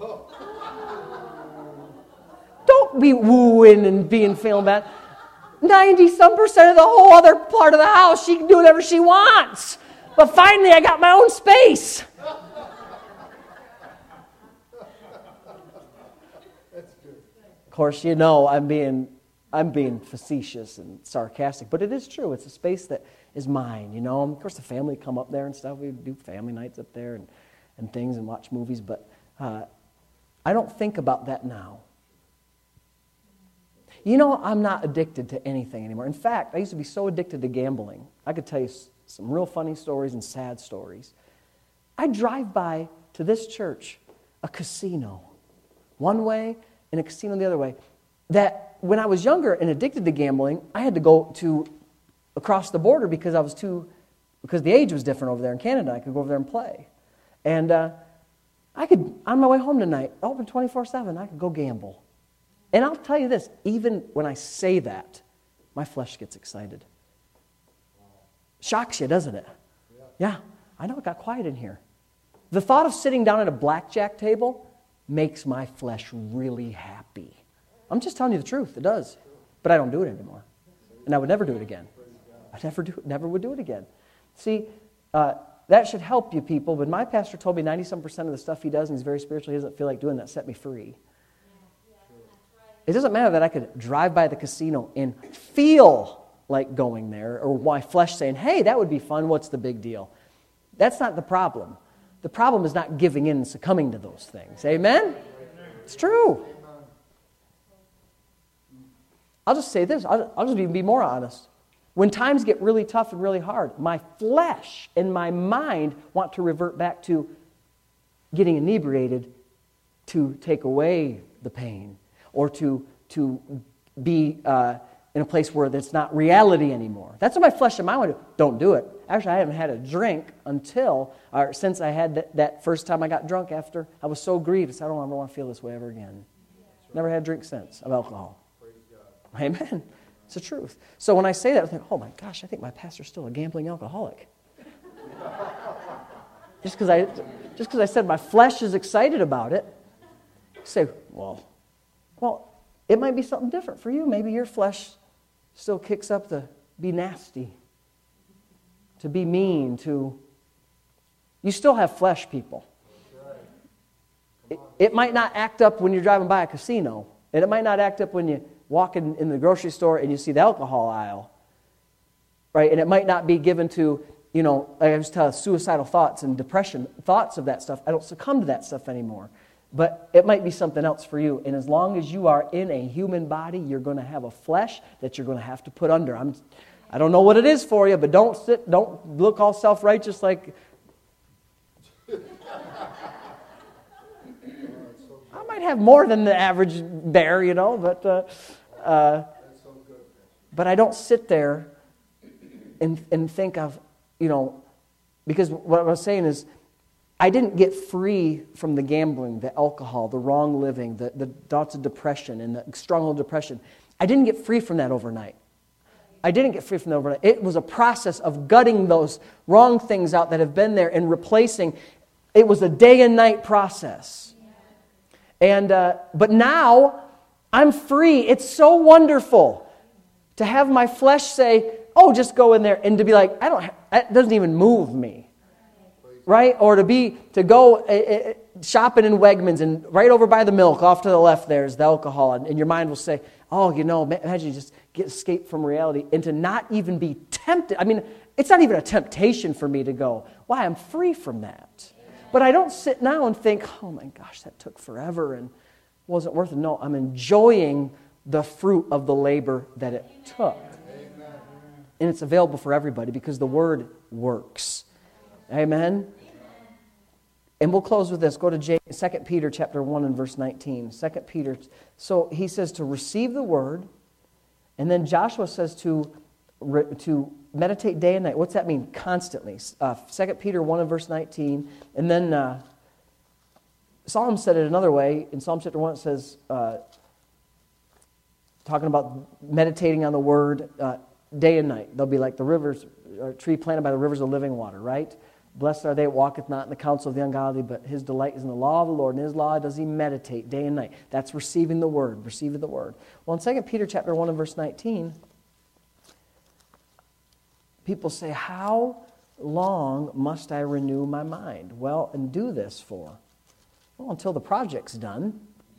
Don't be wooing and feeling bad. 90-some% of the whole other part of the house, she can do whatever she wants. But finally, I got my own space. Of course, you know I'm being facetious and sarcastic, but it is true. It's a space that is mine, you know. Of course, the family come up there and stuff. We do family nights up there and things and watch movies, but I don't think about that now. You know, I'm not addicted to anything anymore. In fact, I used to be so addicted to gambling. I could tell you some real funny stories and sad stories. I drive by to this church, a casino, one way and a casino the other way, that when I was younger and addicted to gambling, I had to go to across the border because the age was different over there in Canada. I could go over there and play. And I could, on my way home tonight, open 24/7, I could go gamble. And I'll tell you this, even when I say that, my flesh gets excited. Shocks you, doesn't it? Yeah, I know it got quiet in here. The thought of sitting down at a blackjack table makes my flesh really happy. I'm just telling you the truth, it does. But I don't do it anymore. And I would never do it again. I never would do it again. See, that should help you people, but my pastor told me 90-some% of the stuff he does, and he's very spiritual, he doesn't feel like doing that, set me free. It doesn't matter that I could drive by the casino and feel like going there, or my flesh saying, hey, that would be fun, what's the big deal? That's not the problem. The problem is not giving in and succumbing to those things. Amen? It's true. I'll just say this, I'll just even be more honest. When times get really tough and really hard, my flesh and my mind want to revert back to getting inebriated to take away the pain, or to be in a place where that's not reality anymore. That's what my flesh and mind want to do. Don't do it. Actually, I haven't had a drink since I had that first time I got drunk after I was so grieved. I don't ever want to feel this way ever again. Never had a drink since of alcohol. Amen. It's the truth. So when I say that, I think, oh my gosh, I think my pastor's still a gambling alcoholic. Just because I said my flesh is excited about it. You say, well, it might be something different for you. Maybe your flesh still kicks up to be nasty, to be mean, You still have flesh, people. It might not act up when you're driving by a casino, and it might not act up when you walk in the grocery store and you see the alcohol aisle, right? And it might not be given to, like I was telling, suicidal thoughts and depression, thoughts of that stuff. I don't succumb to that stuff anymore. But it might be something else for you. And as long as you are in a human body, you're going to have a flesh that you're going to have to put under. I don't know what it is for you, but don't look all self-righteous like... I might have more than the average bear, but I don't sit there and think of, because what I was saying is, I didn't get free from the gambling, the alcohol, the wrong living, the thoughts of depression and the stronghold of depression. I didn't get free from that overnight. It was a process of gutting those wrong things out that have been there and replacing. It was a day and night process. And but now I'm free. It's so wonderful to have my flesh say, "Oh, just go in there," and to be like, that doesn't even move me. Right? Or to go shopping in Wegmans and right over by the milk, off to the left there's the alcohol, and your mind will say, oh, imagine you just escape from reality, and to not even be tempted. I mean, it's not even a temptation for me to go. Why? I'm free from that. But I don't sit now and think, oh my gosh, that took forever and wasn't worth it. No, I'm enjoying the fruit of the labor that it took. And it's available for everybody because the Word works. Amen? And we'll close with this. Go to 2 Peter chapter 1 and verse 19. 2 Peter. So he says to receive the word. And then Joshua says to meditate day and night. What's that mean? Constantly. 2 Peter 1 and verse 19. And then Psalm said it another way. In Psalm chapter 1 it says, talking about meditating on the word day and night. They'll be like the rivers, or a tree planted by the rivers of living water, right? Blessed are they that walketh not in the counsel of the ungodly, but his delight is in the law of the Lord, and his law does he meditate day and night. That's receiving the word, receiving the word. Well, in 2 Peter chapter 1 and verse 19, people say, how long must I renew my mind? Well, and do this for? Well, until the project's done.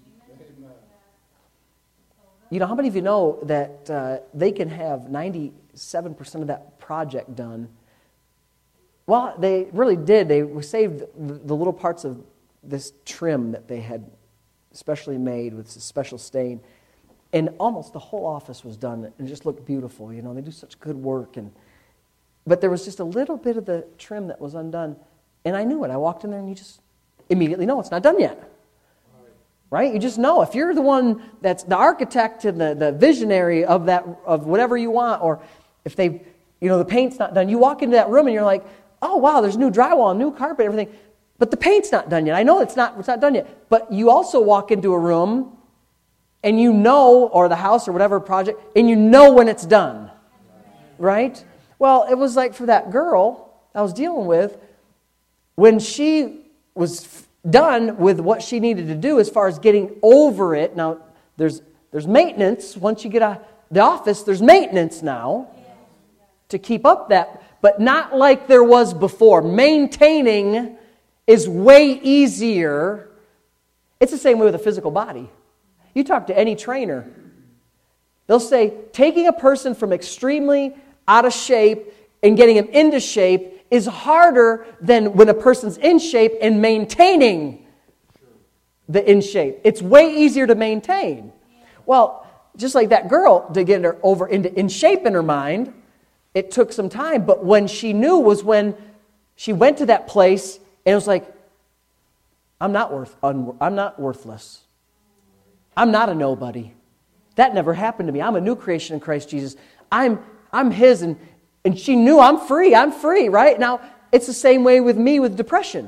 You know, how many of you know that they can have 97% of that project done? Well, they really did. They saved the little parts of this trim that they had specially made with a special stain. And almost the whole office was done, and it just looked beautiful. You know, they do such good work. But there was just a little bit of the trim that was undone. And I knew it. I walked in there, and you just immediately know it's not done yet. Right? You just know. If you're the one that's the architect and the visionary of whatever you want, or if the paint's not done, you walk into that room and you're like, oh, wow, there's new drywall, new carpet, everything. But the paint's not done yet. I know it's not done yet. But you also walk into a room and you know, or the house or whatever project, and you know when it's done. Right? Well, it was like for that girl I was dealing with, when she was done with what she needed to do as far as getting over it. Now, there's maintenance. Once you get out of the office, there's maintenance now to keep up that, but not like there was before. Maintaining is way easier. It's the same way with a physical body. You talk to any trainer, they'll say taking a person from extremely out of shape and getting him into shape is harder than when a person's in shape and maintaining the in shape. It's way easier to maintain. Well, just like that girl, to get her over into in shape in her mind, it took some time. But when she knew was when she went to that place and it was like, I'm not worthless. I'm not a nobody. That never happened to me. I'm a new creation in Christ Jesus. I'm His, and she knew I'm free, right? Now, it's the same way with me with depression.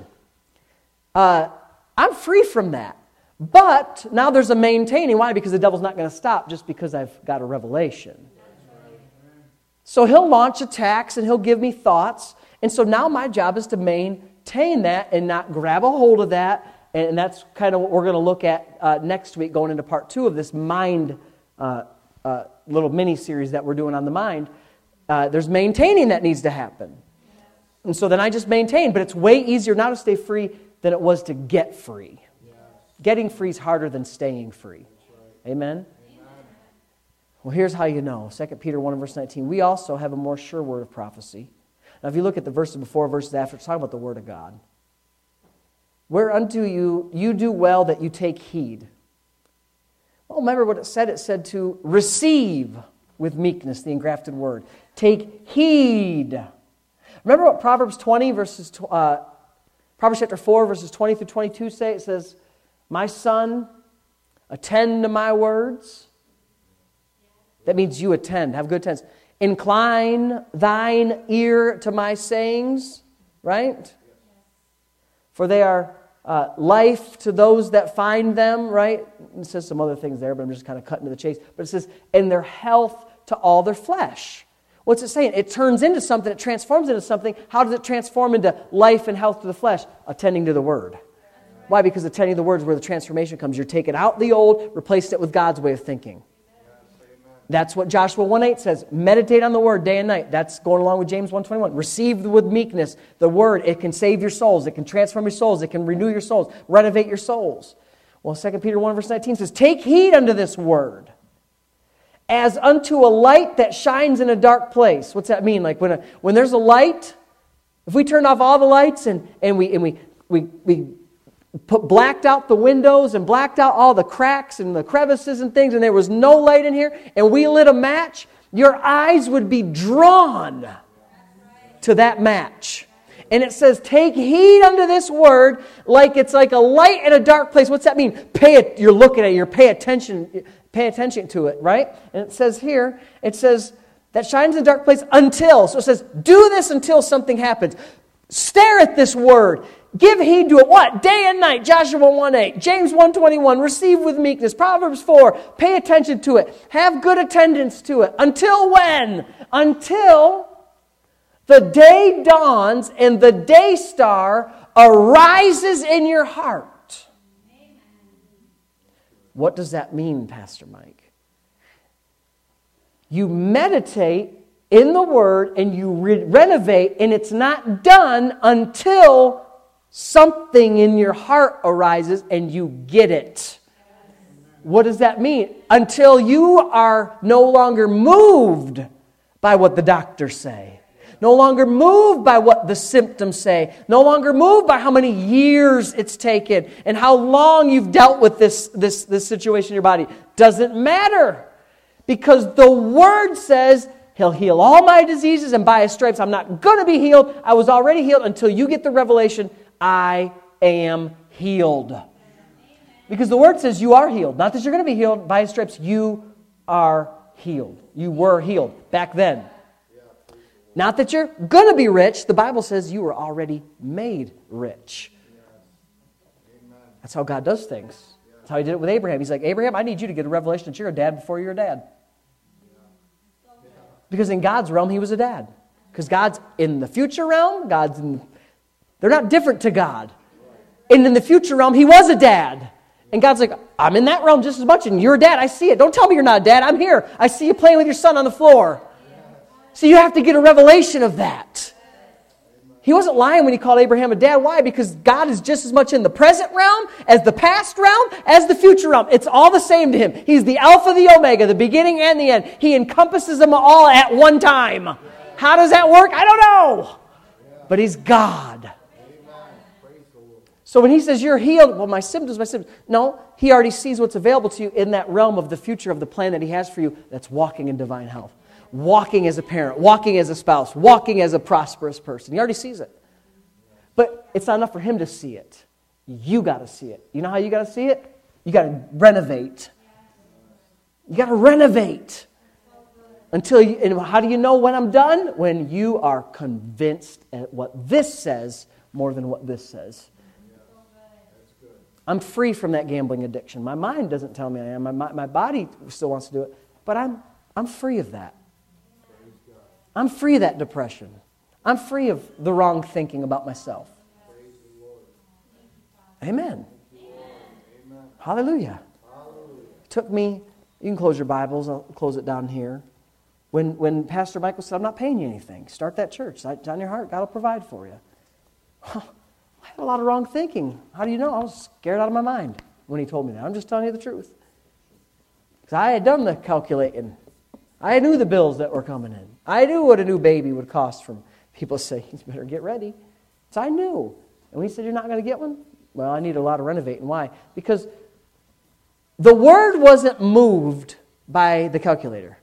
I'm free from that. But now there's a maintaining. Why? Because the devil's not going to stop just because I've got a revelation. So he'll launch attacks and he'll give me thoughts. And so now my job is to maintain that and not grab a hold of that. And that's kind of what we're going to look at next week, going into part 2 of this mind little mini-series that we're doing on the mind. There's maintaining that needs to happen. And so then I just maintain. But it's way easier now to stay free than it was to get free. Getting free is harder than staying free. Amen? Well, here's how you know. 2 Peter 1 and verse 19. We also have a more sure word of prophecy. Now, if you look at the verses before, verses after, it's talking about the Word of God. Whereunto you do well that you take heed. Well, remember what it said? It said to receive with meekness the engrafted word. Take heed. Remember what Proverbs chapter 4, verses 20 through 22 say? It says, my son, attend to my words. That means you attend. Have good tense. Incline thine ear to my sayings. Right? For they are life to those that find them. Right? It says some other things there, but I'm just kind of cutting to the chase. But it says, and their health to all their flesh. What's it saying? It turns into something. It transforms into something. How does it transform into life and health to the flesh? Attending to the Word. Why? Because attending to the Word is where the transformation comes. You're taking out the old, replacing it with God's way of thinking. That's what Joshua 1:8 says. Meditate on the Word day and night. That's going along with James 1:21. Receive with meekness the Word. It can save your souls. It can transform your souls. It can renew your souls. Renovate your souls. Well, 2 Peter 1 verse 19 says, take heed unto this Word, as unto a light that shines in a dark place. What's that mean? Like when there's a light, if we turned off all the lights and we blacked out the windows and blacked out all the cracks and the crevices and things, and there was no light in here, and we lit a match, your eyes would be drawn to that match. And it says, take heed unto this word like it's like a light in a dark place. What's that mean? You're looking at it, you're pay attention to it, right? And it says here, it says, that shines in a dark place until. So it says, do this until something happens. Stare at this word. Give heed to it. What? Day and night. Joshua 1:8. James 1:21. Receive with meekness. Proverbs 4. Pay attention to it. Have good attendance to it. Until when? Until the day dawns and the day star arises in your heart. Amen. What does that mean, Pastor Mike? You meditate in the Word and you renovate, and it's not done until something in your heart arises and you get it. What does that mean? Until you are no longer moved by what the doctors say. No longer moved by what the symptoms say. No longer moved by how many years it's taken and how long you've dealt with this situation in your body. Doesn't matter. Because the Word says, He'll heal all my diseases, and by His stripes I'm not going to be healed. I was already healed until you get the revelation, I am healed. Because the Word says you are healed. Not that you're going to be healed. By His stripes you are healed. You were healed back then. Not that you're going to be rich. The Bible says you were already made rich. That's how God does things. That's how He did it with Abraham. He's like, Abraham, I need you to get a revelation that you're a dad before you're a dad. Because in God's realm, he was a dad. Because God's in the future realm, they're not different to God. And in the future realm, he was a dad. And God's like, I'm in that realm just as much, and you're a dad. I see it. Don't tell me you're not a dad. I'm here. I see you playing with your son on the floor. So you have to get a revelation of that. He wasn't lying when he called Abraham a dad. Why? Because God is just as much in the present realm as the past realm as the future realm. It's all the same to him. He's the Alpha, the Omega, the beginning and the end. He encompasses them all at one time. How does that work? I don't know. But he's God. So when he says you're healed, well, my symptoms. No, he already sees what's available to you in that realm of the future of the plan that he has for you that's walking in divine health. Walking as a parent, walking as a spouse, walking as a prosperous person. He already sees it. But it's not enough for him to see it. You got to see it. You know how you got to see it? You got to renovate. You got to renovate. And how do you know when I'm done? When you are convinced at what this says more than what this says. I'm free from that gambling addiction. My mind doesn't tell me I am. My body still wants to do it. But I'm free of that. I'm free of that depression. I'm free of the wrong thinking about myself. Amen. Hallelujah. It took me, you can close your Bibles, I'll close it down here. When Pastor Michael said, I'm not paying you anything, start that church. It's on your heart, God will provide for you. I had a lot of wrong thinking. How do you know? I was scared out of my mind when he told me that. I'm just telling you the truth. Because I had done the calculating. I knew the bills that were coming in. I knew what a new baby would cost from people saying, you better get ready. So I knew. And when he said, you're not going to get one? Well, I need a lot of renovating. Why? Because the Word wasn't moved by the calculator.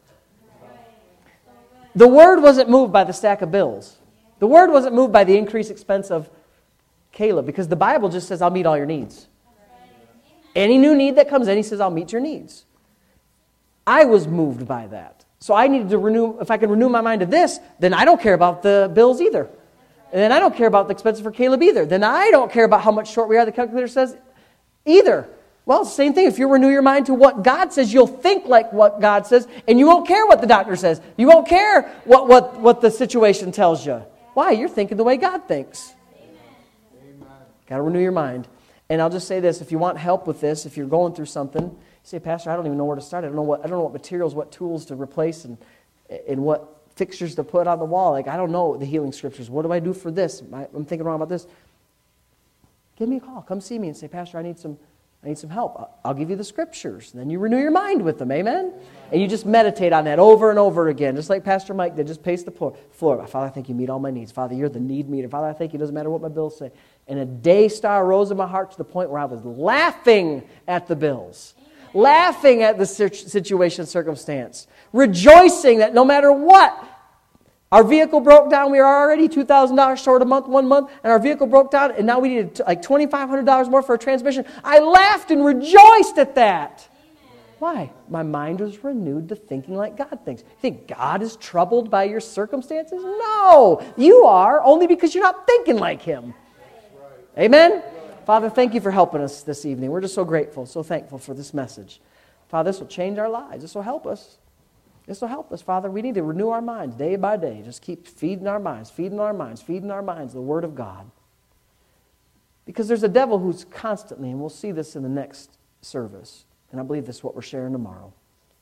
The Word wasn't moved by the stack of bills. The Word wasn't moved by the increased expense of Caleb. Because the Bible just says, I'll meet all your needs. Any new need that comes in, he says, I'll meet your needs. I was moved by that. So I needed to renew, if I can renew my mind to this, then I don't care about the bills either. And then I don't care about the expenses for Caleb either. Then I don't care about how much short we are, the calculator says, either. Well, it's the same thing. If you renew your mind to what God says, you'll think like what God says, and you won't care what the doctor says. You won't care what the situation tells you. Why? You're thinking the way God thinks. Got to renew your mind. And I'll just say this, if you want help with this, if you're going through something, you say, Pastor, I don't even know where to start. I don't know what materials, what tools to replace, and what fixtures to put on the wall. Like, I don't know the healing scriptures. What do I do for this? I'm thinking wrong about this. Give me a call. Come see me and say, Pastor, I need some help. I'll give you the scriptures. And then you renew your mind with them. Amen? And you just meditate on that over and over again. Just like Pastor Mike did. Just pace the floor. Father, I thank you meet all my needs. Father, you're the need meter. Father, I thank you. It doesn't matter what my bills say. And a day star rose in my heart to the point where I was laughing at the bills. Laughing at the situation, circumstance. Rejoicing that no matter what, Our vehicle broke down. We were already $2,000 short a month, 1 month, and our vehicle broke down, and now we needed like $2,500 more for a transmission. I laughed and rejoiced at that. Why? My mind was renewed to thinking like God thinks. You think God is troubled by your circumstances? No. You are, only because you're not thinking like Him. Amen? Father, thank you for helping us this evening. We're just so grateful, so thankful for this message. Father, this will change our lives. This will help us. This will help us, Father. We need to renew our minds day by day. Just keep feeding our minds, feeding our minds, feeding our minds the Word of God. Because there's a devil who's constantly, and we'll see this in the next service, and I believe this is what we're sharing tomorrow,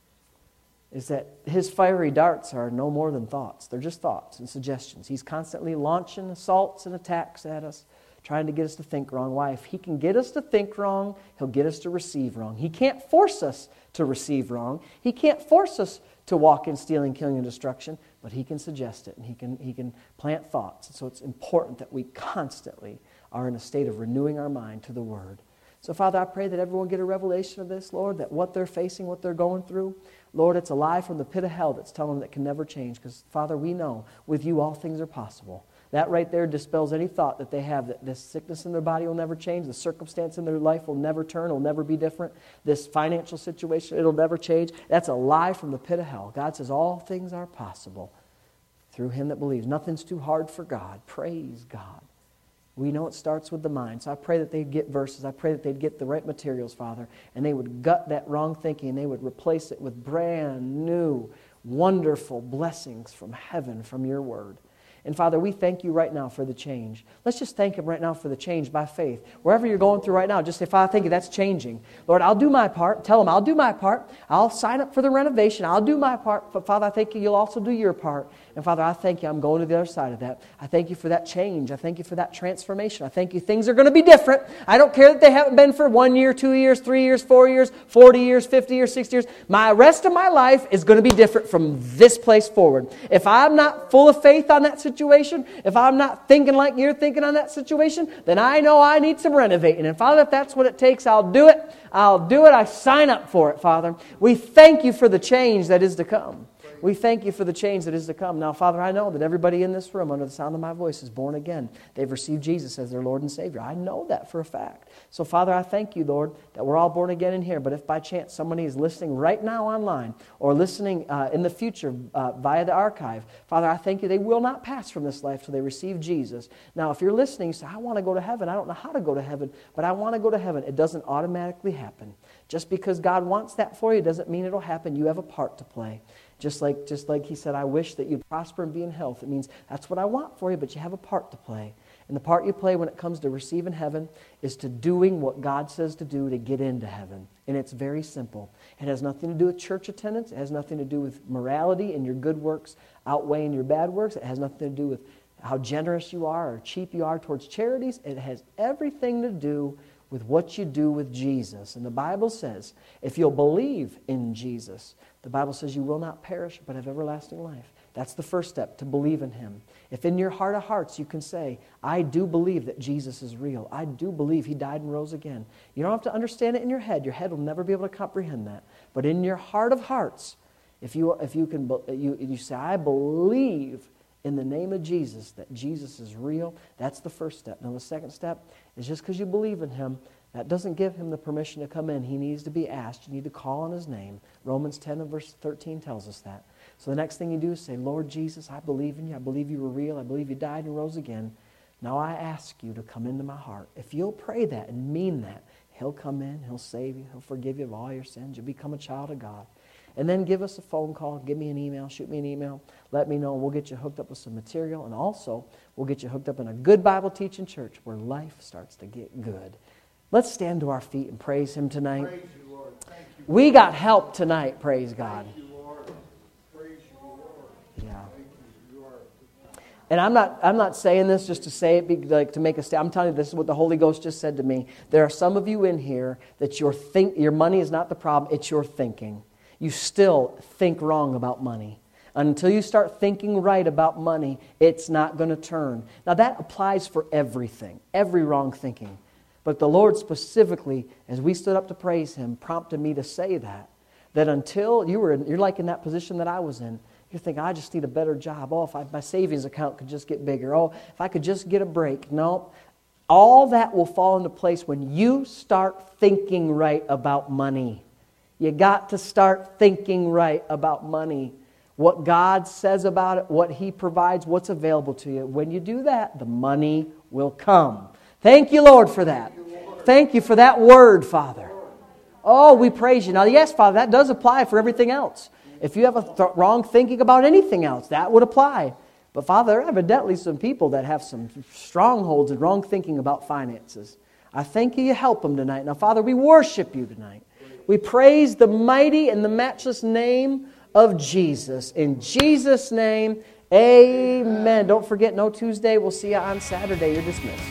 is that his fiery darts are no more than thoughts. They're just thoughts and suggestions. He's constantly launching assaults and attacks at us, trying to get us to think wrong. Why? If he can get us to think wrong, he'll get us to receive wrong. He can't force us to receive wrong. He can't force us to walk in stealing, killing, and destruction, but he can suggest it, and he can plant thoughts. And so it's important that we constantly are in a state of renewing our mind to the Word. So, Father, I pray that everyone get a revelation of this, Lord, that what they're facing, what they're going through, Lord, it's a lie from the pit of hell that's telling them that can never change. Because, Father, we know with you all things are possible. That right there dispels any thought that they have that this sickness in their body will never change, the circumstance in their life will never turn, will never be different, this financial situation, it'll never change. That's a lie from the pit of hell. God says all things are possible through him that believes. Nothing's too hard for God. Praise God. We know it starts with the mind. So I pray that they'd get verses. I pray that they'd get the right materials, Father, and they would gut that wrong thinking, and they would replace it with brand new, wonderful blessings from heaven, from your word. And Father, we thank you right now for the change. Let's just thank him right now for the change by faith. Wherever you're going through right now, just say, Father, thank you, that's changing. Lord, I'll do my part. Tell him, I'll do my part. I'll sign up for the renovation. I'll do my part. But Father, I thank you, you'll also do your part. And Father, I thank you, I'm going to the other side of that. I thank you for that change. I thank you for that transformation. I thank you, things are going to be different. I don't care that they haven't been for 1 year, 2 years, 3 years, 4 years, 40 years, 50 years, 60 years. My rest of my life is going to be different from this place forward. If I'm not full of faith on that situation, if I'm not thinking like you're thinking on that situation, then I know I need some renovating. And Father, if that's what it takes, I'll do it. I'll do it. I sign up for it, Father. We thank you for the change that is to come. We thank you for the change that is to come. Now, Father, I know that everybody in this room under the sound of my voice is born again. They've received Jesus as their Lord and Savior. I know that for a fact. So, Father, I thank you, Lord, that we're all born again in here. But if by chance somebody is listening right now online or listening in the future via the archive, Father, I thank you they will not pass from this life till they receive Jesus. Now, if you're listening, you say, I want to go to heaven. I don't know how to go to heaven, but I want to go to heaven. It doesn't automatically happen. Just because God wants that for you doesn't mean it'll happen. You have a part to play. Just like he said, I wish that you'd prosper and be in health. It means that's what I want for you, but you have a part to play. And the part you play when it comes to receiving heaven is to doing what God says to do to get into heaven. And it's very simple. It has nothing to do with church attendance. It has nothing to do with morality and your good works outweighing your bad works. It has nothing to do with how generous you are or cheap you are towards charities. It has everything to do with what you do with Jesus. And the Bible says, if you'll believe in Jesus, the Bible says you will not perish but have everlasting life. That's the first step, to believe in him. If in your heart of hearts you can say, I do believe that Jesus is real. I do believe he died and rose again. You don't have to understand it in your head. Your head will never be able to comprehend that. But in your heart of hearts, if you say, I believe in the name of Jesus that Jesus is real, that's the first step. Now the second step is just because you believe in him, that doesn't give him the permission to come in. He needs to be asked. You need to call on his name. Romans 10 and verse 13 tells us that. So the next thing you do is say, Lord Jesus, I believe in you. I believe you were real. I believe you died and rose again. Now I ask you to come into my heart. If you'll pray that and mean that, he'll come in, he'll save you, he'll forgive you of all your sins. You'll become a child of God. And then give us a phone call, give me an email, shoot me an email, let me know. We'll get you hooked up with some material, and also we'll get you hooked up in a good Bible teaching church where life starts to get good. Let's stand to our feet and praise him tonight. Praise you, Lord. Thank you. We got help tonight, praise God. Thank you, Lord. Praise you, Lord. Yeah. Thank you, Lord. And I'm not saying this just to say it, like to make a statement. I'm telling you, this is what the Holy Ghost just said to me. There are some of you in here that your money is not the problem, it's your thinking. You still think wrong about money. Until you start thinking right about money, it's not going to turn. Now that applies for everything, every wrong thinking. But the Lord specifically, as we stood up to praise him, prompted me to say that until you're like in that position that I was in, You're thinking, I just need a better job. Oh, if my savings account could just get bigger. Oh, if I could just get a break. No. All that will fall into place when you start thinking right about money. You got to start thinking right about money. What God says about it, what He provides, what's available to you. When you do that, the money will come. Thank you, Lord, for that. Thank you for that word, Father. Oh, we praise you. Now, yes, Father, that does apply for everything else. If you have a wrong thinking about anything else, that would apply. But Father, there are evidently some people that have some strongholds and wrong thinking about finances. I thank you help them tonight. Now, Father, we worship you tonight. We praise the mighty and the matchless name of Jesus. In Jesus' name, amen. Don't forget, no Tuesday. We'll see you on Saturday. You're dismissed.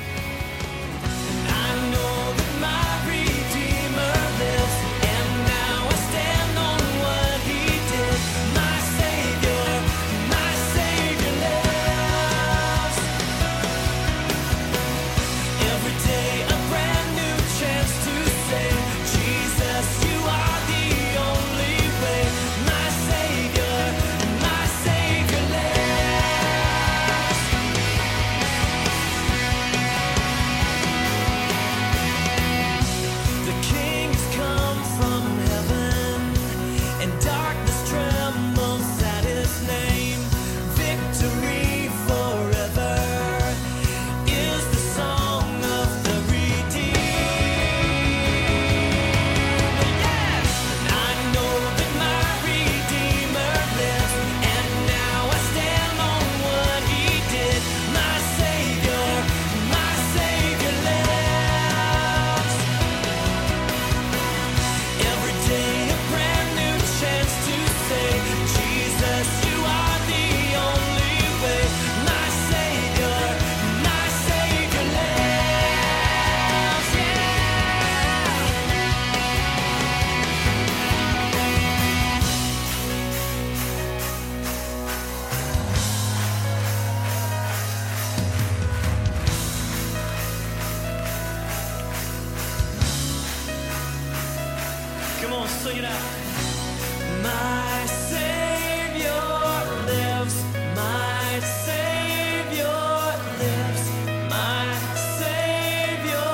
Come on, sing it out. My Savior lives, my Savior lives, my Savior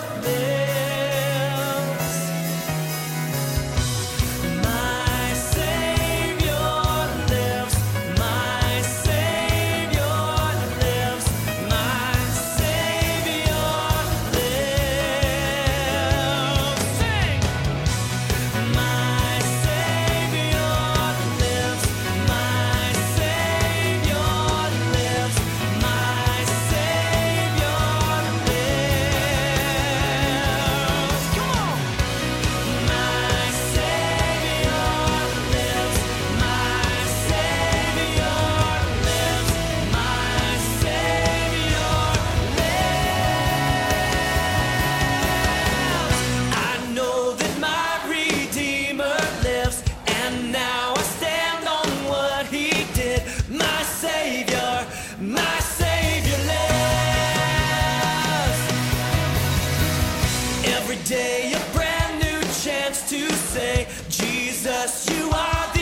lives. My Savior lives, my Savior lives, my Savior lives. Sing! My Savior lives, my Savior lives, my Savior lives. Come on! My Savior lives, my Savior lives, my Savior lives. I know that my Redeemer lives, and now I stand on what He did. My Savior lives. Every day a brand new chance to say, Jesus, you are